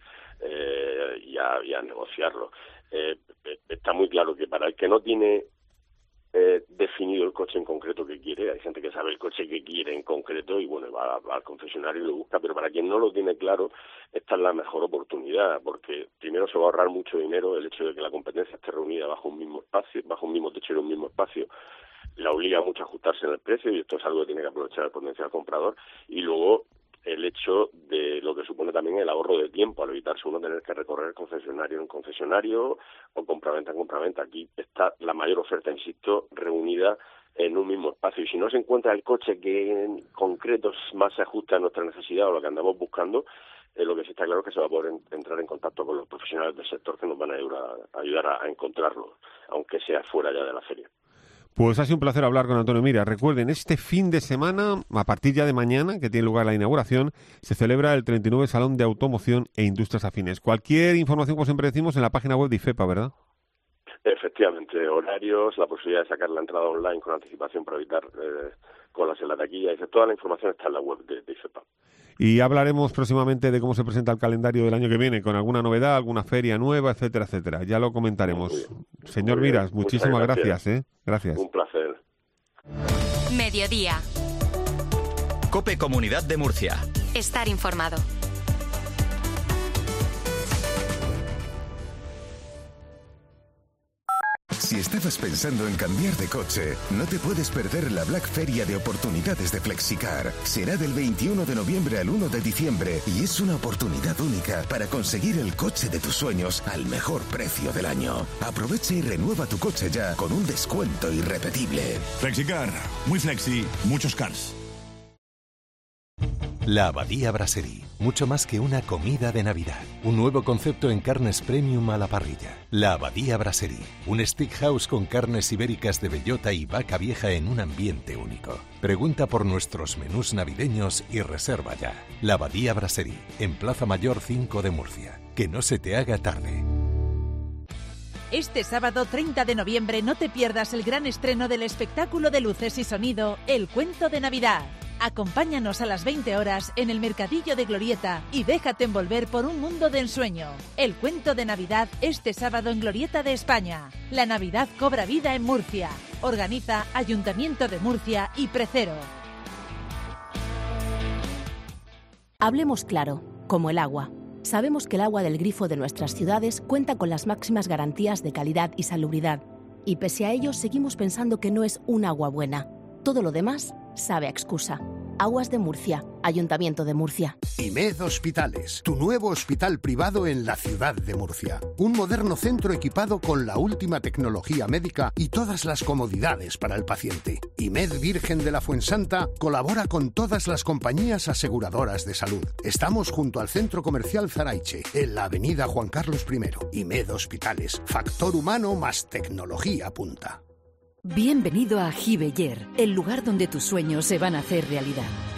eh, y, a, y a negociarlos. Eh, está muy claro que para el que no tiene Eh, definido el coche en concreto que quiere, hay gente que sabe el coche que quiere en concreto y bueno, va, va al concesionario y lo busca, pero para quien no lo tiene claro, esta es la mejor oportunidad, porque primero se va a ahorrar mucho dinero el hecho de que la competencia esté reunida bajo un mismo espacio, bajo un mismo techo y un mismo espacio, la obliga mucho a ajustarse en el precio y esto es algo que tiene que aprovechar el potencial comprador, y luego el hecho de lo que supone también el ahorro de tiempo, al evitarse uno tener que recorrer concesionario en concesionario o compraventa en compraventa. Aquí está la mayor oferta, insisto, reunida en un mismo espacio. Y si no se encuentra el coche que en concreto más se ajusta a nuestra necesidad o lo que andamos buscando, eh, lo que sí está claro es que se va a poder en, entrar en contacto con los profesionales del sector que nos van a ayudar a, a, ayudar a, a encontrarlo, aunque sea fuera ya de la feria. Pues ha sido un placer hablar con Antonio Mira. Recuerden, este fin de semana, a partir ya de mañana, que tiene lugar la inauguración, se celebra el treinta y nueve Salón de Automoción e Industrias Afines. Cualquier información, como siempre decimos, en la página web de IFEPA, ¿verdad? Efectivamente, horarios, la posibilidad de sacar la entrada online con anticipación para evitar eh, colas en la taquilla. Toda la información está en la web de, de IFEPA. Y hablaremos próximamente de cómo se presenta el calendario del año que viene, con alguna novedad, alguna feria nueva, etcétera, etcétera. Ya lo comentaremos. Señor Miras, muchísimas gracias. gracias ¿eh? Gracias. Un placer. Mediodía. COPE Comunidad de Murcia. Estar informado. Si estabas pensando en cambiar de coche, no te puedes perder la Black Feria de oportunidades de Flexicar. Será del veintiuno de noviembre al uno de diciembre y es una oportunidad única para conseguir el coche de tus sueños al mejor precio del año. Aprovecha y renueva tu coche ya con un descuento irrepetible. Flexicar, muy flexi, muchos cars. La Abadía Brasserie, mucho más que una comida de Navidad. Un nuevo concepto en carnes premium a la parrilla. La Abadía Brasserie, un steakhouse con carnes ibéricas de bellota y vaca vieja en un ambiente único. Pregunta por nuestros menús navideños y reserva ya. La Abadía Brasserie, en Plaza Mayor cinco de Murcia. Que no se te haga tarde. Este sábado treinta de noviembre no te pierdas el gran estreno del espectáculo de luces y sonido El Cuento de Navidad. Acompáñanos a las veinte horas en el Mercadillo de Glorieta y déjate envolver por un mundo de ensueño. El Cuento de Navidad este sábado en Glorieta de España. La Navidad cobra vida en Murcia. Organiza Ayuntamiento de Murcia y Precero. Hablemos claro, como el agua. Sabemos que el agua del grifo de nuestras ciudades cuenta con las máximas garantías de calidad y salubridad. Y pese a ello seguimos pensando que no es un agua buena. Todo lo demás sabe a excusa. Aguas de Murcia, Ayuntamiento de Murcia. IMED Hospitales, tu nuevo hospital privado en la ciudad de Murcia. Un moderno centro equipado con la última tecnología médica y todas las comodidades para el paciente. IMED Virgen de la Fuensanta colabora con todas las compañías aseguradoras de salud. Estamos junto al Centro Comercial Zaraiche, en la avenida Juan Carlos primero. IMED Hospitales, factor humano más tecnología punta. Bienvenido a Giveyer, el lugar donde tus sueños se van a hacer realidad.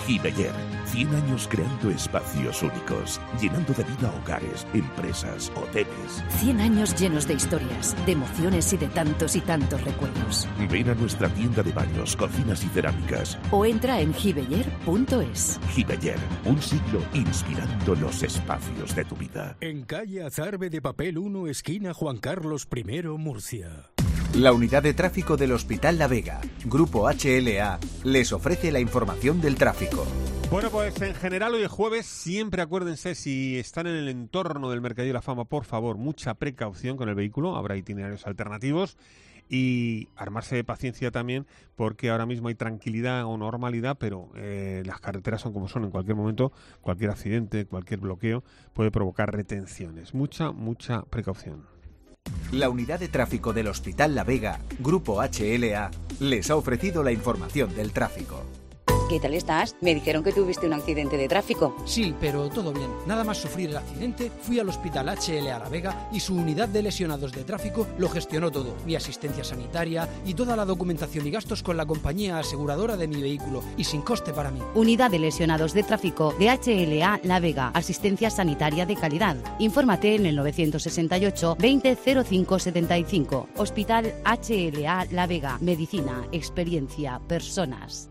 Gibeller, cien años creando espacios únicos, llenando de vida hogares, empresas, hoteles. cien años llenos de historias, de emociones y de tantos y tantos recuerdos. Ven a nuestra tienda de baños, cocinas y cerámicas. O entra en gibeller punto es. Gibeller, un siglo inspirando los espacios de tu vida. En calle Azarbe de Papel uno, esquina Juan Carlos primero, Murcia. La unidad de tráfico del Hospital La Vega, Grupo H L A, les ofrece la información del tráfico. Bueno, pues en general hoy es jueves, siempre acuérdense, si están en el entorno del Mercadillo de la Fama, por favor, mucha precaución con el vehículo, habrá itinerarios alternativos y armarse de paciencia también, porque ahora mismo hay tranquilidad o normalidad, pero eh, las carreteras son como son, en cualquier momento, cualquier accidente, cualquier bloqueo puede provocar retenciones. Mucha, mucha precaución. La unidad de tráfico del Hospital La Vega, Grupo H L A, les ha ofrecido la información del tráfico. ¿Qué tal estás? Me dijeron que tuviste un accidente de tráfico. Sí, pero todo bien. Nada más sufrir el accidente, fui al Hospital H L A La Vega y su unidad de lesionados de tráfico lo gestionó todo. Mi asistencia sanitaria y toda la documentación y gastos con la compañía aseguradora de mi vehículo y sin coste para mí. Unidad de lesionados de tráfico de H L A La Vega. Asistencia sanitaria de calidad. Infórmate en el novecientos sesenta y ocho veinte cero cinco setenta y cinco. Hospital H L A La Vega. Medicina, experiencia, personas.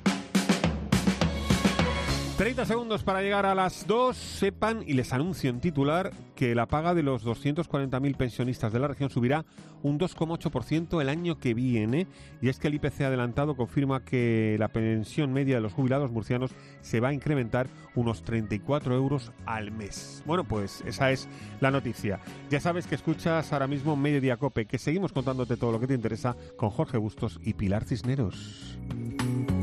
treinta segundos para llegar a las dos. Sepan, y les anuncio en titular, que la paga de los doscientos cuarenta mil pensionistas de la región subirá un dos coma ocho por ciento el año que viene. Y es que el I P C adelantado confirma que la pensión media de los jubilados murcianos se va a incrementar unos treinta y cuatro euros al mes. Bueno, pues esa es la noticia. Ya sabes que escuchas ahora mismo Mediodía Cope, que seguimos contándote todo lo que te interesa con Jorge Bustos y Pilar Cisneros.